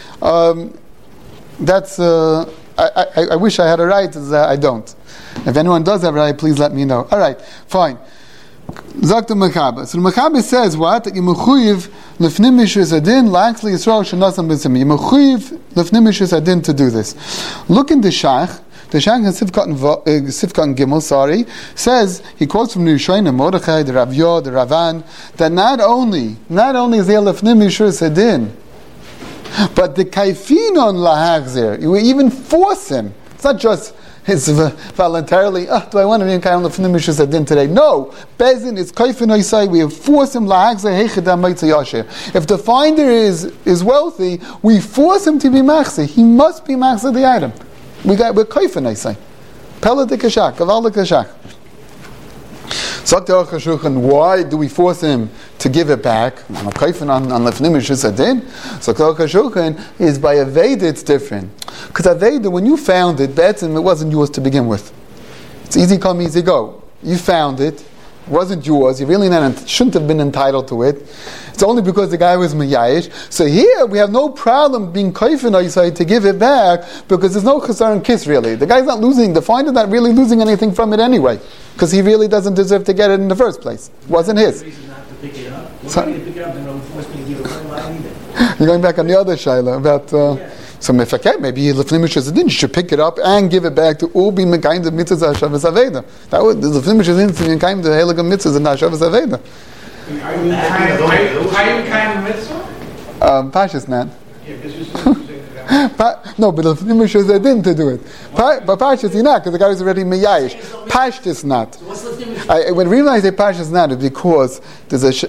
I wish I had a right, I don't. If anyone does have a right, please let me know. All right, fine. Zok the Mechaber. So the Mechaber says what? That you mechuyev lefnim mishus adin la'aksli Yisrael shenasam b'sim. You mechuyev lefnim mishus adin to do this. Look in the Shach. The Shach in Sifkat and Gimel, says, he quotes from the Rishonim, Mordechai, the Rav Yod, the Ravan, that not only is there lefnim mishus adin, but the kaifinon lahachzir, you even force him. It's not just his voluntarily, do I want to be in Kaim lefnim mishus adin today? No. Bezin is kaifin oisai, we force him lahachzir heichadam meitzah yasher. If the finder is wealthy, we force him to be machzir. He must be machzir the item. We're kaifin oisai. Pella de kashak, aval de kashak. Why do we force him to give it back? I'm a kaifin on lefnim mishus adin. So is by Aveda it's different. Because Aveda, when you found it, it wasn't yours to begin with. It's easy come, easy go. You found it. It wasn't yours. You really shouldn't have been entitled to it. It's only because the guy was miyayish. So here we have no problem being kaifin oisai to give it back because there's no chasar and kiss really. The guy's not losing. The finder's not really losing anything from it anyway because he really doesn't deserve to get it in the first place. It wasn't his. You're going back on the other shaila about. So maybe lefnim mishus adin, you should pick it up and give it back to ubi mekayim the mitzvahs hashavas aveda. That would the lefnim mishus adin to mekayim the heilige mitzvahs and hashavas aveda. Are you kind of mitzvah? Pashas not. Yeah, because you're no, but lefnim mishus adin to do it. But Pashas he not because the guy was already miyayish. Pashas not. When the reason I say Pashas not is because there's a.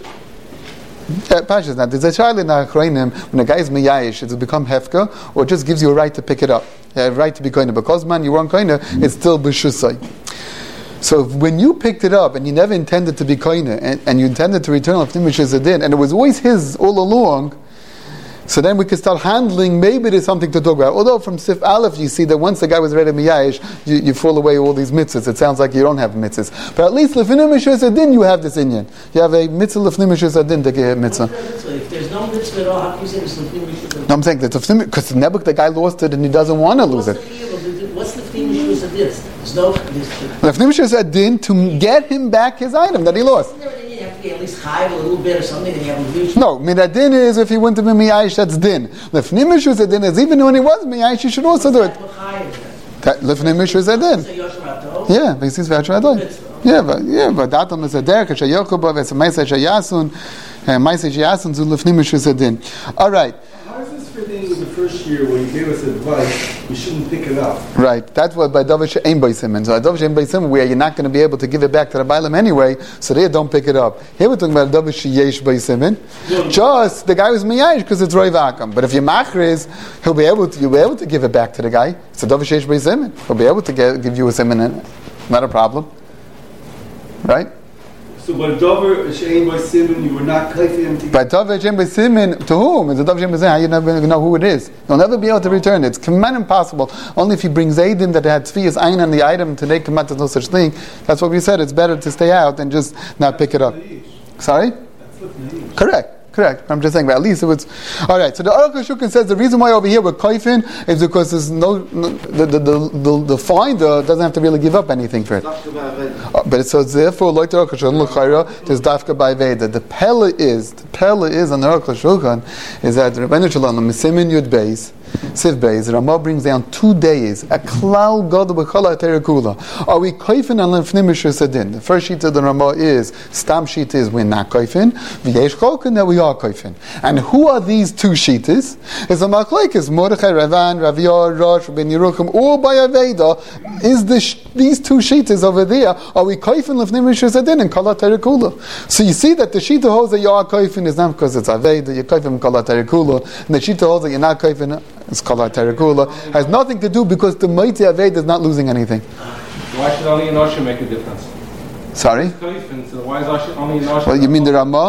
Pashas not. There's a child in Achronim when a guy is miyayish, it's become hefka, or it just gives you a right to pick it up. You have a right to be koine. Because man, you weren't koine, it's still b'shusay. So when you picked it up and you never intended to be koine, and you intended to return lefnim mishus adin, and it was always his all along, so then we can start handling, maybe there's something to talk about. Although from Sif Aleph you see that once the guy was ready miyayish, you fall away all these mitzvahs. It sounds like you don't have mitzvahs. But at least lefnim mishus adin you have this inyan. You have a mitzvah lefnim mishus adin to get a mitzvah. If there's no mitzvah at all, how can you say it's lefnim mishus adin? No, I'm saying that because the guy lost it and he doesn't want to lose it. What's lefnim mishus adin? There's no... Lefnim mishus adin to get him back his item that he lost. You have to be at least high a little bit or something, and you have a leash. No, midadin is if he went to be miyayish, that's din. Lefnim mishus adin is even when he was miyayish, he should also do it. Lefnim mishus adin. Yeah, but he sees v'achradoi. Yeah, but datam is a derek, shayokuba, v'esamesa shayasun, ma'isa shayasun zu lefnim mishus adin. All right. How does this fit in the first year when you gave us advice we shouldn't pick it up? Right, that's what by Davish Ein Baisim. So Davish Ein Baisim, where you're not going to be able to give it back to the Bailam anyway, so there don't pick it up. Here we're talking about Davish Yesh Baisim. Just the guy was miyayish because it's Roy Vakam. But if you're machriz, you'll be able to give it back to the guy. It's a Davish Yesh Baisim. He'll be able to give you a siman, not a problem. Right? So by Dover Shein by Simon, you were not kaifim to by Dover Shein by Simon, to whom? It's a Dover Shein by Simon. How you never know who it is? You'll never be able to return it. It's command impossible. Only if he brings Eidim that had Tzvias Ein on the item, today command there's no such thing. That's what we said. It's better to stay out than just not pick it up. Sorry? Correct. I'm just saying, but at least it was. All right. So the Aruch HaShulchan says the reason why over here we're kaifin is because there's the finder doesn't have to really give up anything for it. But so therefore, like the Aruch HaShulchan, there's dafka by Veda. The pella is on the Aruch HaShulchan is that the Rebbeinu Shalom Mesimin Yud Beis. Siv Beis, Ramah brings down 2 days. A klal gadol b'kol ha'terekula. Are we kaifin on lefnim mishus adin? The first sheet of the Ramah is stam sheet is we're not kaifin. V'yesh cholkin that we are kaifin. And who are these 2 sheetas? It's a machlekes Mordechai, Ravan, Raviyah, Rosh, Ben Yeruchim, all by Aveda. Is these 2 sheetas over there? Are we kaifin lefnim mishus adin and kol ha'terekula? So you see that the sheeta holds that you are kaifin is not because it's Aveda. You're kaifin kol ha'terekula, and the sheeta holds that you're not kaifin. It's called Terekula. Has nothing to do because the Moitzi Aved is not losing anything. Why should only Enoshim make a difference? Sorry? So why is only Enoshim? Well, you mean the Ramah? Yes.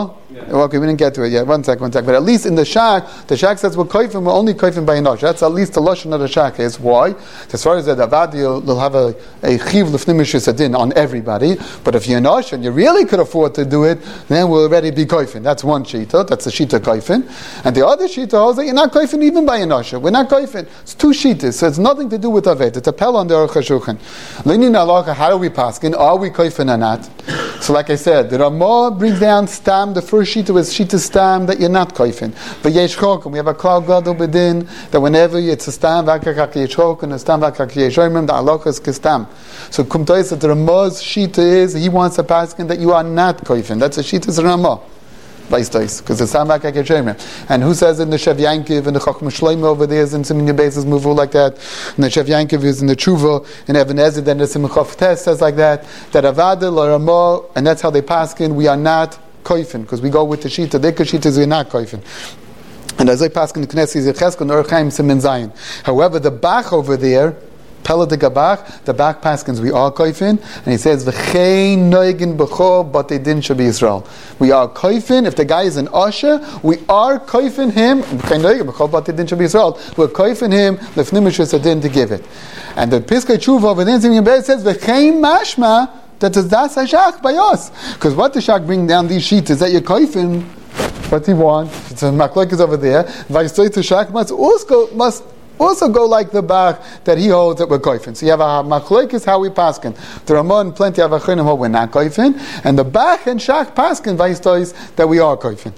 Okay, we didn't get to it yet. One second. But at least in the Shak says we're only koifin by Enosh. That's at least the lashon of the Shak is. Why? As far as the Avadi, you'll have a chiv l'fnimish adin on everybody. But if you're Enosh and you really could afford to do it, then we'll already be koifin. That's one shita. That's the shita koifin. And the other shita holds that you're not koifin even by Enosh. We're not koifin. It's two shitas, so it's nothing to do with Aved. It's a pel on the Aruch HaShulchan. Leinin halacha, how do we paskin? Are we koifin or not? So like I said, the Ramah brings down stam. The first shita was shita stam that you're not koifin. But yesh chokum, we have a klal gadol bedin that whenever it's a stam v'akakak yesh chokum, a stam v'akakak yesh chokum, the halacha is kestam. So kumtois that the Ramah's shita is he wants a paskin that you are not koifin. That's a shita's Ramah. Because it's and who says in the Shev Yankiv and the Chacham Shlomo over there is in Simin Basis move like that, and the Shev Yankiv is in the Tshuva and Even Ezer, then the Simchov Tes says like that Avada la Ramah, and that's how they paskin. We are not koifin because we go with the shita. They kashitas we're not koifin. And as I paskin the Knesset Yecheskel Nor Chaim Simin Zayin. However, the Bach over there. Pella de Gabach, the back paskins we are koifin, and he says v'chein noigin b'cho, but they didn't should be Israel. We are koifin. If the guy is an usher, we are koifin him. V'chein noigin b'cho, but they didn't should be Israel. We're koifin him lefnimishus adin to give it. And the Piskei Tshuva over there says v'chein mashma that is das hashach by us. Because what the shach bring down these sheets is that you're koifin. What he wants. It's a maklok is over there. V'aystoy to shach must also go like the Bach that he holds that we're koifin. So you have a machlok is how we paskin. The Ramah and plenty of achinim hold we're not koifin, and the Bach and Shach paskin vaystois that we are koifin.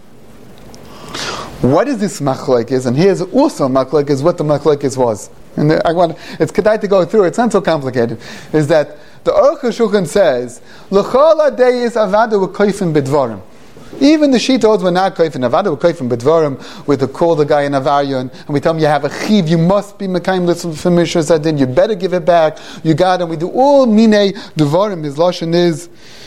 What is this machlok is? And here's also machlok is what the machlok is was. And it's kedai to go through. It's not so complicated. Is that the Aruch HaShulchan says l'chol adayis avadu v'koifin b'dvarim. Even the sheet holds we're not koifin. Avada we're koifin b'dvarim. We call the guy in Avarion and we tell him you have a chiv. You must be mekayim listen for mishras adin. You better give it back. You got it. We do all minei dvarim. His lashon is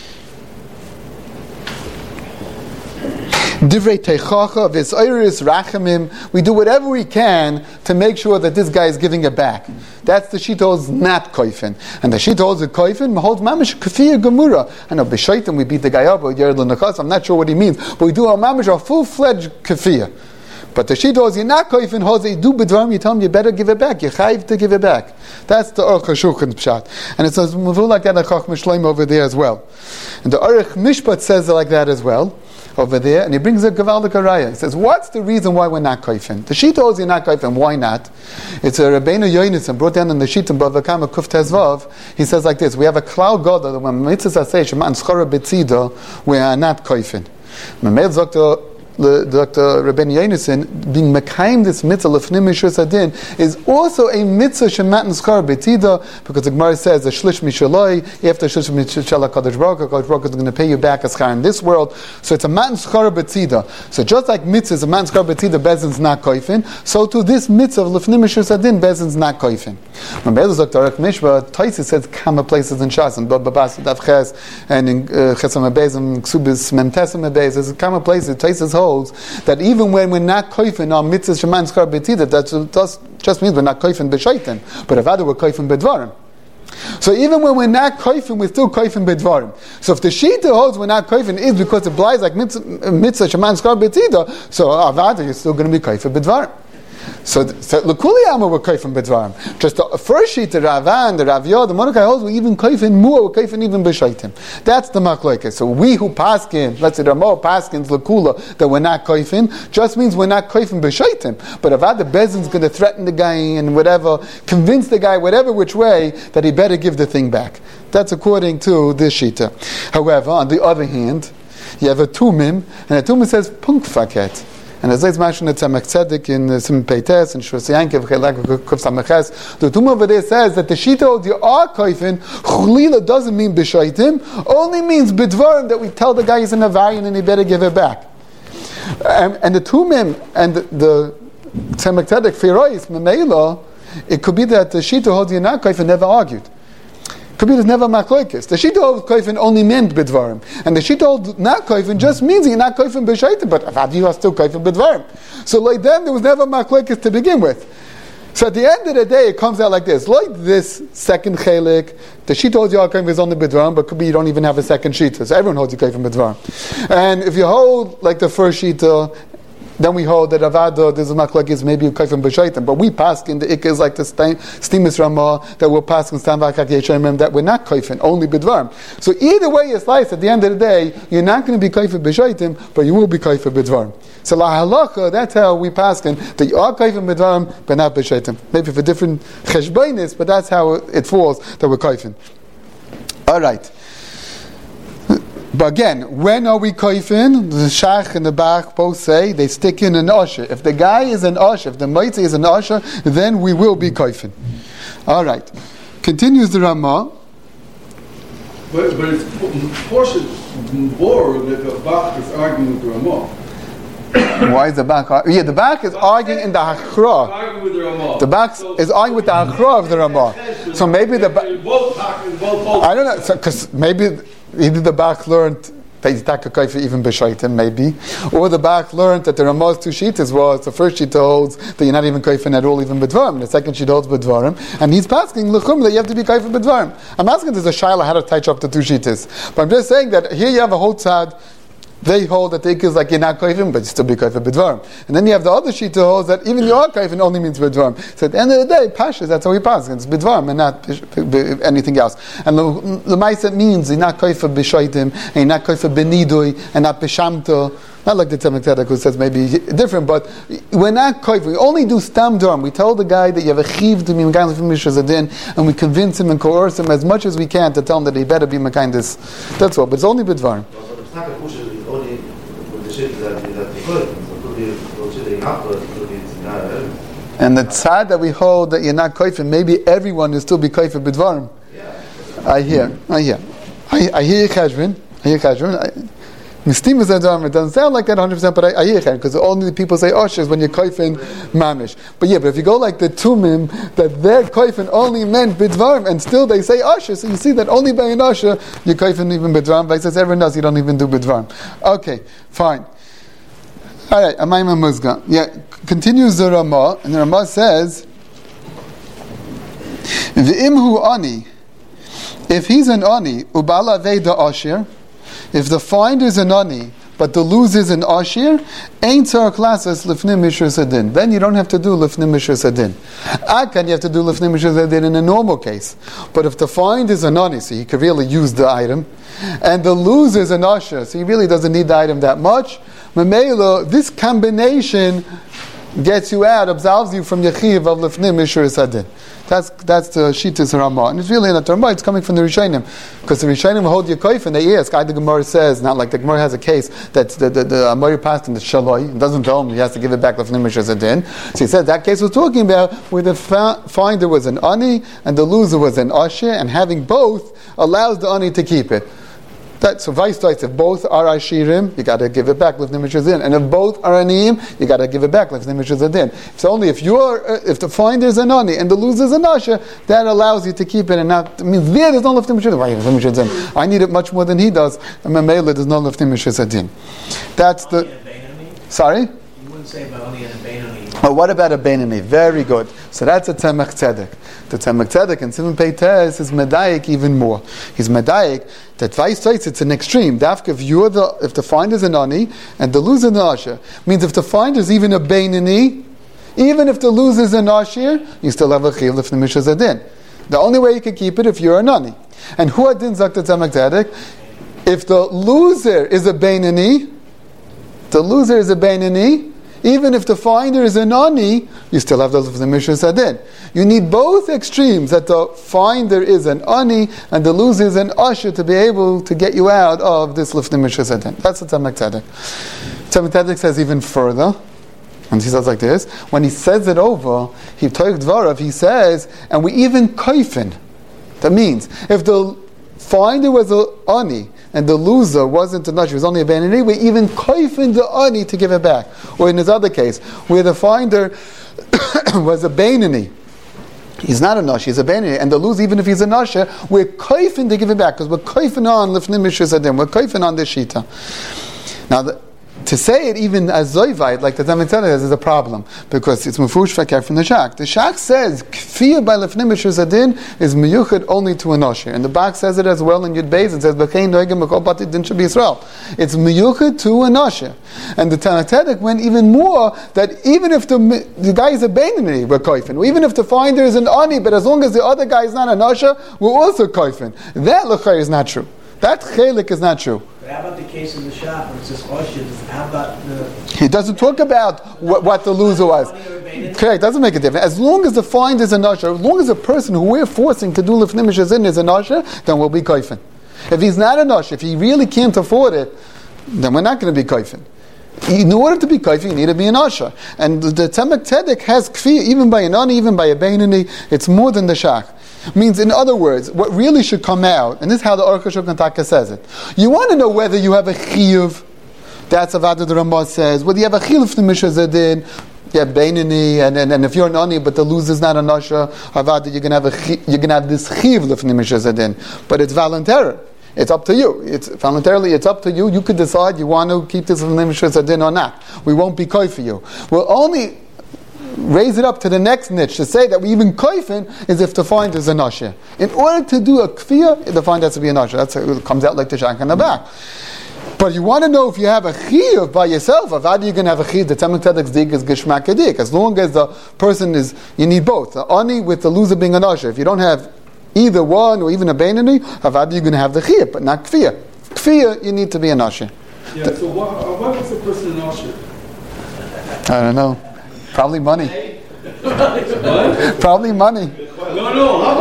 divrei teichacha v'isayris rachamim. We do whatever we can to make sure that this guy is giving it back. That's the sheet holds not koifin, and the sheet holds a koifin holds mamish kafiyah gemura. I know b'shaitim we beat the guy up or yered l'nachas. I'm not sure what he means, but we do a mamish a full-fledged kafiyah. But the sheet holds you're not koifin holds that you do b'dvarim. You tell him you better give it back. You're chayiv to give it back. That's the Aruch HaShulchan's pshat, and it says muvul like that a Chacham Shlomo over there as well, and the Aruch Mishpat says it like that as well. Over there, and he brings a Gavaldik Araya. He says, what's the reason why we're not koifin? The Shita holds you're not koifin. Why not? It's a Rabbeinu Yonasan brought down in the Shita Bava Kama Kuf Tezvav. He says like this: we have a klal gadol that when mitzvahs asay shema and schora betzido, we are not koifin. Dr. Rabbeinu Yonasan being mekayim this mitzvah lefnim mishus adin is also a mitzvah shematan schar betida, because the Gemara says a shlish mishaloi after shlish mishaloi Kadosh Baruch is going to pay you back a schar in this world. So it's a matan schar betida. So just like mitzvah is a matan schar betida, bezin's not koifin. So to this mitzvah lefnim mishus adin, bezin's not koifin. When Be'ez Dr. Aruch Mishpat, Taisa says kama places in Shas and Babas Davches and in Chesam Abez and Ksubis Memtesam Abez. There's kama places. Taisa holds that even when we're not koifin on mitzvah sheman schar betida, that just means we're not koifin b'shaitim, but avada we're koifin b'dvarim. So even when we're not koifin, we're still koifin b'dvarim. So if the shita holds we're not koifin is because it blies like mitzvah sheman schar betida, so avada you're still going to be koifin b'dvarim. So l'kuli ama we're koifin b'dvarim. Just the first sheet, the Ravan, the Raviyah, the Mordechai holds we even koifin more, we're koifin even b'shaitim. That's the machlokes. So we who paskin, let's say the Ramah paskins l'kula that we're not koifin, just means we're not koifin b'shaitim. But avad the bezin's going to threaten the guy and whatever, convince the guy whatever which way that he better give the thing back. That's according to this shita. However, on the other hand, you have a tumim, and a tumim says punk faket. And as it's mentioned, it's a Tzedek in Sim Peites and Shus Yankiv Kuf Sameches. The Tumah over there says that the Shita holds you are koifin. Chulila doesn't mean b'shaitim, only means b'dvarim that we tell the guy he's an avarian and he better give it back. And the Tumim and the Tzedek Firois Memela, it could be that the Shita holds you not koifin never argued. Could be there's never machlokes. The shita of koifin only meant b'dvarim, and the shita of not koifin just means you're not koifin b'shaitim, but avad you are still koifin b'dvarim. So like then there was never machlokes to begin with. So at the end of the day, it comes out like this. Like this second chelik, the shita holds you kaifim is only bidvarim, but could be you don't even have a second shita. So everyone holds you kaifim bidvarim. And if you hold like the first shita, then we hold that Avada, there's a machlok is maybe kaifim b'shaitim. But we pass in the ikka is like the Stimus Ramah, that we'll pass in Stam Vakak Yeshayim, that we're not kaifim, only bidvarim. So either way you slice, at the end of the day, you're not going to be kaifim b'shaitim, but you will be kaifim bidvarim. So la halacha, that's how we pass in, that you are kaifim bidvarim, but not b'shaitim. Maybe for different cheshbainis, but that's how it falls, that we're kaifim. Alright. But again, when are we kaifin? The Shach and the Bach both say they stick in an usher. If the guy is an usher, if the mitzvah is an usher, then we will be kaifin. All right. Continues the Ramah. But it's portion more that the Bach is arguing with the Ramah. Why is the Bach? Yeah, the Bach is arguing in the Hachra. Arguing with the Ramah. The Bach is arguing with the Hachra of the Ramah. So maybe the Bach. I don't know, because maybe either the Bach learned that he's not kaifim even b'shaitim, maybe, or the Bach learned that the Ramah's two shitas was the first shita holds that you're not even kaifim at all, even b'dvarim. The second shita holds b'dvarim, and he's asking l'chum that you have to be kaifim b'dvarim. I'm asking there's a shaila how to touch up the two shitas, but I'm just saying that here you have a whole tzad. They hold that the ikka is like you're not kaifim, but you still be kaifim b'dvarim. And then you have the other shita holds that even you are kaifim only means b'dvarim. So at the end of the day, pashas, that's how we pass. It's b'dvarim and not anything else. And the ma'aseh means you're not kaifim b'shaitim, and you're not kaifim b'nidui, and not b'shamto. Not like the Tzemach Tzedek who says maybe different, but we're not kaifim. We only do stam dvarim. We tell the guy that you have a chiv to be mekayin from Mishra Zadin, and we convince him and coerce him as much as we can to tell him that he better be mekayin this. That's all. But it's only b'dvarim. It's not a push, it's only with the shit that you could. So it could be the shit that you have to, it could be it's not. And the tzad that we hold that you're not kaifim, maybe everyone will still be kaifim b'dvarim. Yeah. I hear you, Cheshbon. Mistim is it doesn't sound like that 100%, but I hear it because only the people say Osher when you're kaifin mamish. But yeah, but if you go like the Tumim, that their kaifin only meant bidvarim, and still they say Osher, so you see that only by an Osher you're kaifin even bidvarim. But it says everyone else you don't even do bidvarim. Okay, fine. All right, Amayim Muzga. Yeah, continues the Ramah, and the Ramah says, V'imhu ani, if he's an ani, ubala veda Osher. If the finder is an ani, but the loser is an ashir, ain't tzar classes lifnim mishra sadin. Then you don't have to do lifnim mishra sadin. Akan you have to do lifnim mishra sadin in a normal case. But if the finder is an ani, so he could really use the item, and the loser is an ashir, so he really doesn't need the item that much. Mamela, this combination gets you out, absolves you from Yechiv of Lefnim Mishra Sadin. That's the Shitas Ramah. And it's really not the Ramah, it's coming from the Rishonim. Because the Rishonim hold Yekoif and they ask, the Gemara says, not like the Gemara has a case that the Amori passed in the Shaloi, it doesn't tell him he has to give it back Lefnim Mishra Sadin. So he said that case was talking about where the finder was an Ani and the loser was an Asher, and having both allows the Ani to keep it. So vice versa, if both are Ashirim, you got to give it back, Lifnim Mishra Zadin. And if both are Aniyim, you got to give it back, Lifnim Mishra Zadin. So only if if the finder is an Ani and the loser is an Asher, that allows you to keep it and not, means there's no Lifnim Mishra Zadin. I need it much more than he does, and Mamela there's no Lifnim Mishra Zadin. That's the... Sorry? You wouldn't say about only a Beinoni. Oh, what about a Beinoni? Very good. So that's a Tzemach Tzedek. The Tzemach Tzedek in Simon Pei Tes is Medayik even more. He's Medayik that vice versa, it's an extreme. Dafka, if the finder is an Ani and the loser is an Asher, means if the finder is even a Beinoni, even if the loser is an Asher, you still have a Chiv Lifnim Mishra Zadin. The only way you can keep it if you're an Ani. And who adin zak the Tzemach Tzedek? If the loser is a Beinoni, even if the finder is an Ani, you still have the Lifnim Mishra Zadin. You need both extremes, that the finder is an Ani and the loser is an Asher, to be able to get you out of this Lifnim Mishra Zadin. That's the Tzemach Tzedek. Tzemach Tzedek says even further, and he says like this, when he says it over, he says, and we even kaifin. That means, if the finder was an Ani, and the loser wasn't a Nash, he was only a Beinoni, we even kaifin the Ani to give it back. Or in his other case, where the finder was a Beinoni, he's not a Nash, he's a Beinoni, and the loser, even if he's a Nash, we're kaifin to give it back, because we're kaifin on Lifnim Mishra Zadin, we're kaifin on this Shita. Now, To say it even as zoivite, like the Talmud says, is a problem because it's mufush fakir from the Shach. The Shach says kfiyah by lefnim mishuzadin is miyuchad only to a nosher, and the Bach says it as well in Yud Beis. It says b'chein noegim b'kol batid din shabi Yisrael. It's miyuchad to a nosher, and the Talmud went even more that even if the guy is a beinoni, we're koifin. Even if the finder is an ani, but as long as the other guy is not a nosher, we're also koifin. That l'chayr is not true. That chelik is not true. But how about the case in the shop when it says Osher? How about the... He doesn't talk about what the loser was. Correct, doesn't make a difference. As long as the find is a nasher, as long as the person who we're forcing to do lifnim mishazin is a nasher, then we'll be koifin. If he's not a nasher, if he really can't afford it, then we're not going to be koifin. In order to be koifin, you need to be an nasher. And the Tzemach Tzedek has kfiyah, even by an ani, even by a beinoni. It's more than the shach. Means, in other words, what really should come out, and this is how the Aruch HaShulchan Taka says it. You want to know whether you have a chiyuv. That's Avad the Ramah says. Whether you have a chiyuv to mishazadin, you have beinoni, and if you're an ani, but the loser's not a nasha, Avad, you're gonna have this chiyuv lifnei mishazadin. But it's voluntary. It's up to you. It's voluntarily. It's up to you. You could decide you want to keep this lifnei mishazadin or not. We won't be koi for you. We'll only raise it up to the next niche to say that we even koifin is if the find is a nasher. In order to do a kfiyah, the find has to be a nasher. That's it comes out like the shank in the back. But you want to know if you have a chiyuv by yourself, or how do you going to have a chiyuv? The Tzemach Tzedek's dig is geshmak edik. As long as the person is, you need both. The ani with the loser being a nasher. If you don't have either one or even a beinoni, how are you going to have the chiyuv? But not kfiyah. Kfiyah, you need to be a nasher. Yeah. So what was the person a nasher? I don't know. Probably money. What? Probably money. No, how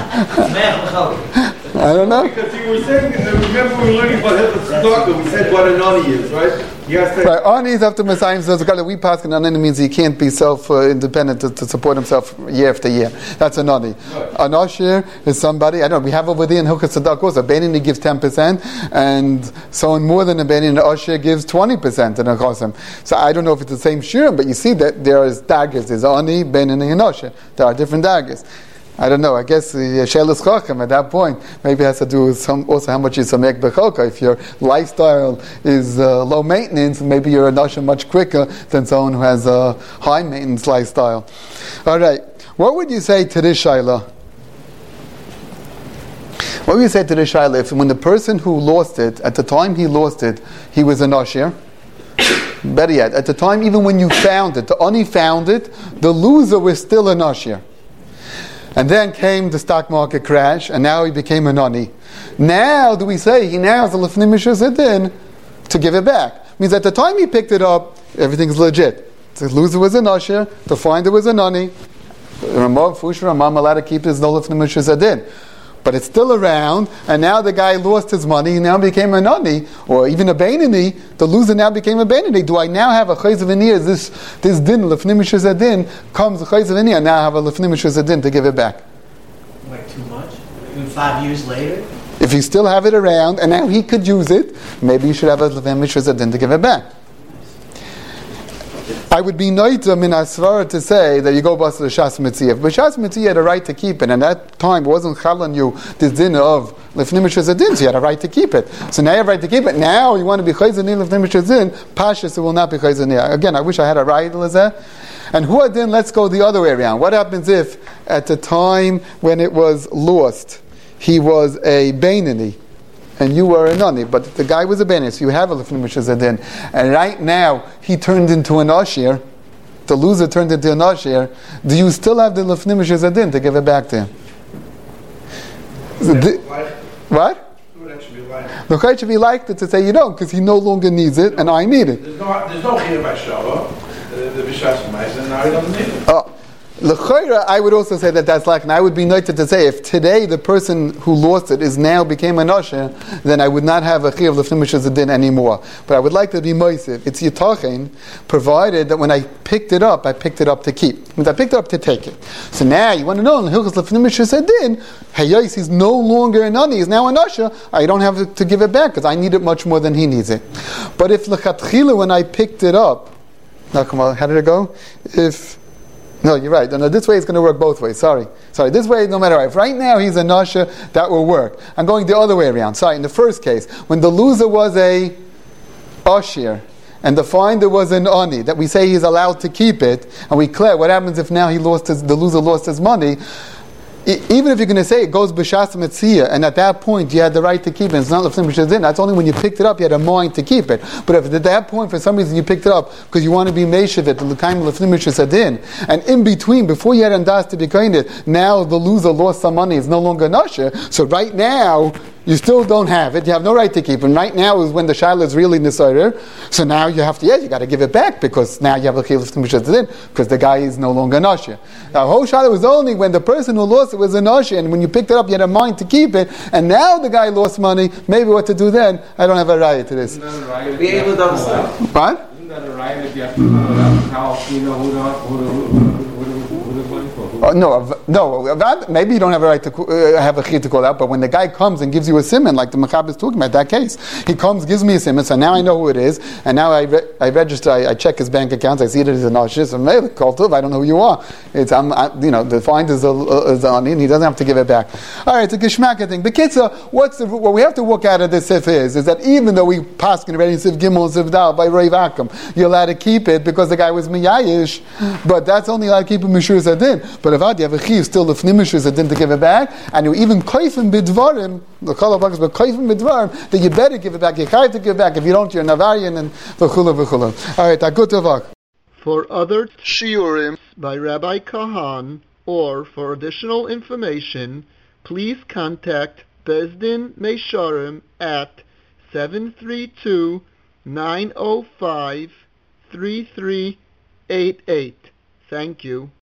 much? I don't know. Because you were saying, remember we were learning about Hilchos Tzedakah, we said what an ani is, right? You guys said, Right, ani is after Messiah, so we pass an ani means he can't be self-independent to support himself year after year. That's an ani. An ashir is somebody, I don't know, we have over there in Hilchos Tzedakah also, a beinoni gives 10%, and someone more than a beinoni, an ashir gives 20% in a chosim. So I don't know if it's the same shirim, but you see that there is daggers. There's ani, beinoni, and ashir. There are different daggers. I don't know. I guess Shelas Chacham at that point maybe has to do with also how much you samek b'cholka. If your lifestyle is low maintenance, maybe you're a nasha much quicker than someone who has a high maintenance lifestyle. All right. What would you say to this shaila? What would you say to this shaila if when the person who lost it, at the time he lost it, he was a nashir? Better yet, at the time even when you found it, the ani found it, the loser was still a nashir. And then came the stock market crash, and now he became an ani. Now, do we say he now has a lefnim mishazadin to give it back? Means at the time he picked it up, everything's legit. The loser was an ashir, the finder was an ani. Ramah, Fush, Ramah, allowed to keep his no lefnim mishazadin. But it's still around, and now the guy lost his money, he now became an ani, or even a beinoni, the loser now became a beinoni. Do I now have a chayz v'nir? This din, lefnim mishazadin, comes a chayz v'nir, and now I have a lefnim mishazadin to give it back. Like too much? Even 5 years later? If you still have it around, and now he could use it, maybe you should have a lefnim mishazadin to give it back. I would be noita min asvara to say that you go bust the Shas Mitziyah. But Shas Mitziyah had a right to keep it, and at that time it wasn't chalan you this din of lefnim mishazadin, so you had a right to keep it. So now you have a right to keep it. Now you want to be chayzani lefnim mishazadin, pashas it will not be chayzani. Again, I wish I had a right lezeh. And huadin, let's go the other way around. What happens if at the time when it was lost, he was a beinoni, and you were an ani, but the guy was a beinoni, so you have a lefnim mishazadin, and right now he turned into an ashir, the loser turned into an ashir, do you still have the lefnim mishazadin to give it back to him? What? The guy should be like it to say you don't, because he no longer needs it, and I need it. There's no chiyuv by Shabbat. The Bishas Ma'aser, now he doesn't need it. Oh. L'chayra, I would also say that that's like, and I would be noted to say, if today the person who lost it is now became a nasher, then I would not have a chiyuv lefnim mishazadin anymore. But I would like to be moisiv. It's yitachin, provided that when I picked it up to keep. Means I picked it up to take it. So now you want to know, in Hilchos lefnim mishazadin, hayos, he's no longer an ani, he's now a nasher. I don't have to give it back because I need it much more than he needs it. But if l'chatchila, when I picked it up, now come on, how did it go? No, you're right. No, this way it's going to work both ways. Sorry. This way, no matter what. If right now he's a nasha, that will work. I'm going the other way around. Sorry, in the first case, when the loser was a ashir, and the finder was an ani, that we say he's allowed to keep it, and we clear what happens if now the loser lost his money. Even if you're going to say it goes b'shas metzia, and at that point you had the right to keep it, it's not l'fnim b'shas, that's only when you picked it up you had a mind to keep it. But if at that point for some reason you picked it up because you want to be meishavit, l'kaim l'fnim b'shas adin, and in between, before you had andas to be kind it, now the loser lost some money, it's no longer nasher, so right now you still don't have it. You have no right to keep it. And right now is when the shaila is really nisayr. So now you have to, you got to give it back because now you have a chiluf to mishadin because the guy is no longer nasher. Now, whole shaila was only when the person who lost it was a nasher, and when you picked it up, you had a mind to keep it. And now the guy lost money. Maybe what to do then? I don't have a right to this. Isn't that a right? Be able to understand. What? Isn't that a right if you have to pull it up? How you know who the money for? No. Maybe you don't have a right to have a chiyuv to call out. But when the guy comes and gives you a simon, like the Machab is talking about that case, he comes, gives me a simon, so now I know who it is, and now I register, I check his bank accounts, I see that it's a nashis, and maybe call to, I don't know who you are. It's the find is on, and he doesn't have to give it back. All right, it's a geshmaka thing. But Kitza, what we have to work out of this sif is that even though we paskin already in sif gimel and sif dal by Rav Akum, you're allowed to keep it because the guy was miyayish, but that's only allowed to keep it mishur zadin. But if you have a chiv still the fnimishur zadin to give it back, and you even koifim bidvarim, the kolabak but koifim bidvarim, that you better give it back. You have to give it back. If you don't, you're navarian and v'chula v'chula. All right, agutavak. For other shiurim by Rabbi Kahan, or for additional information, please contact Bezdin Meisharim at 732-905-3388. Thank you.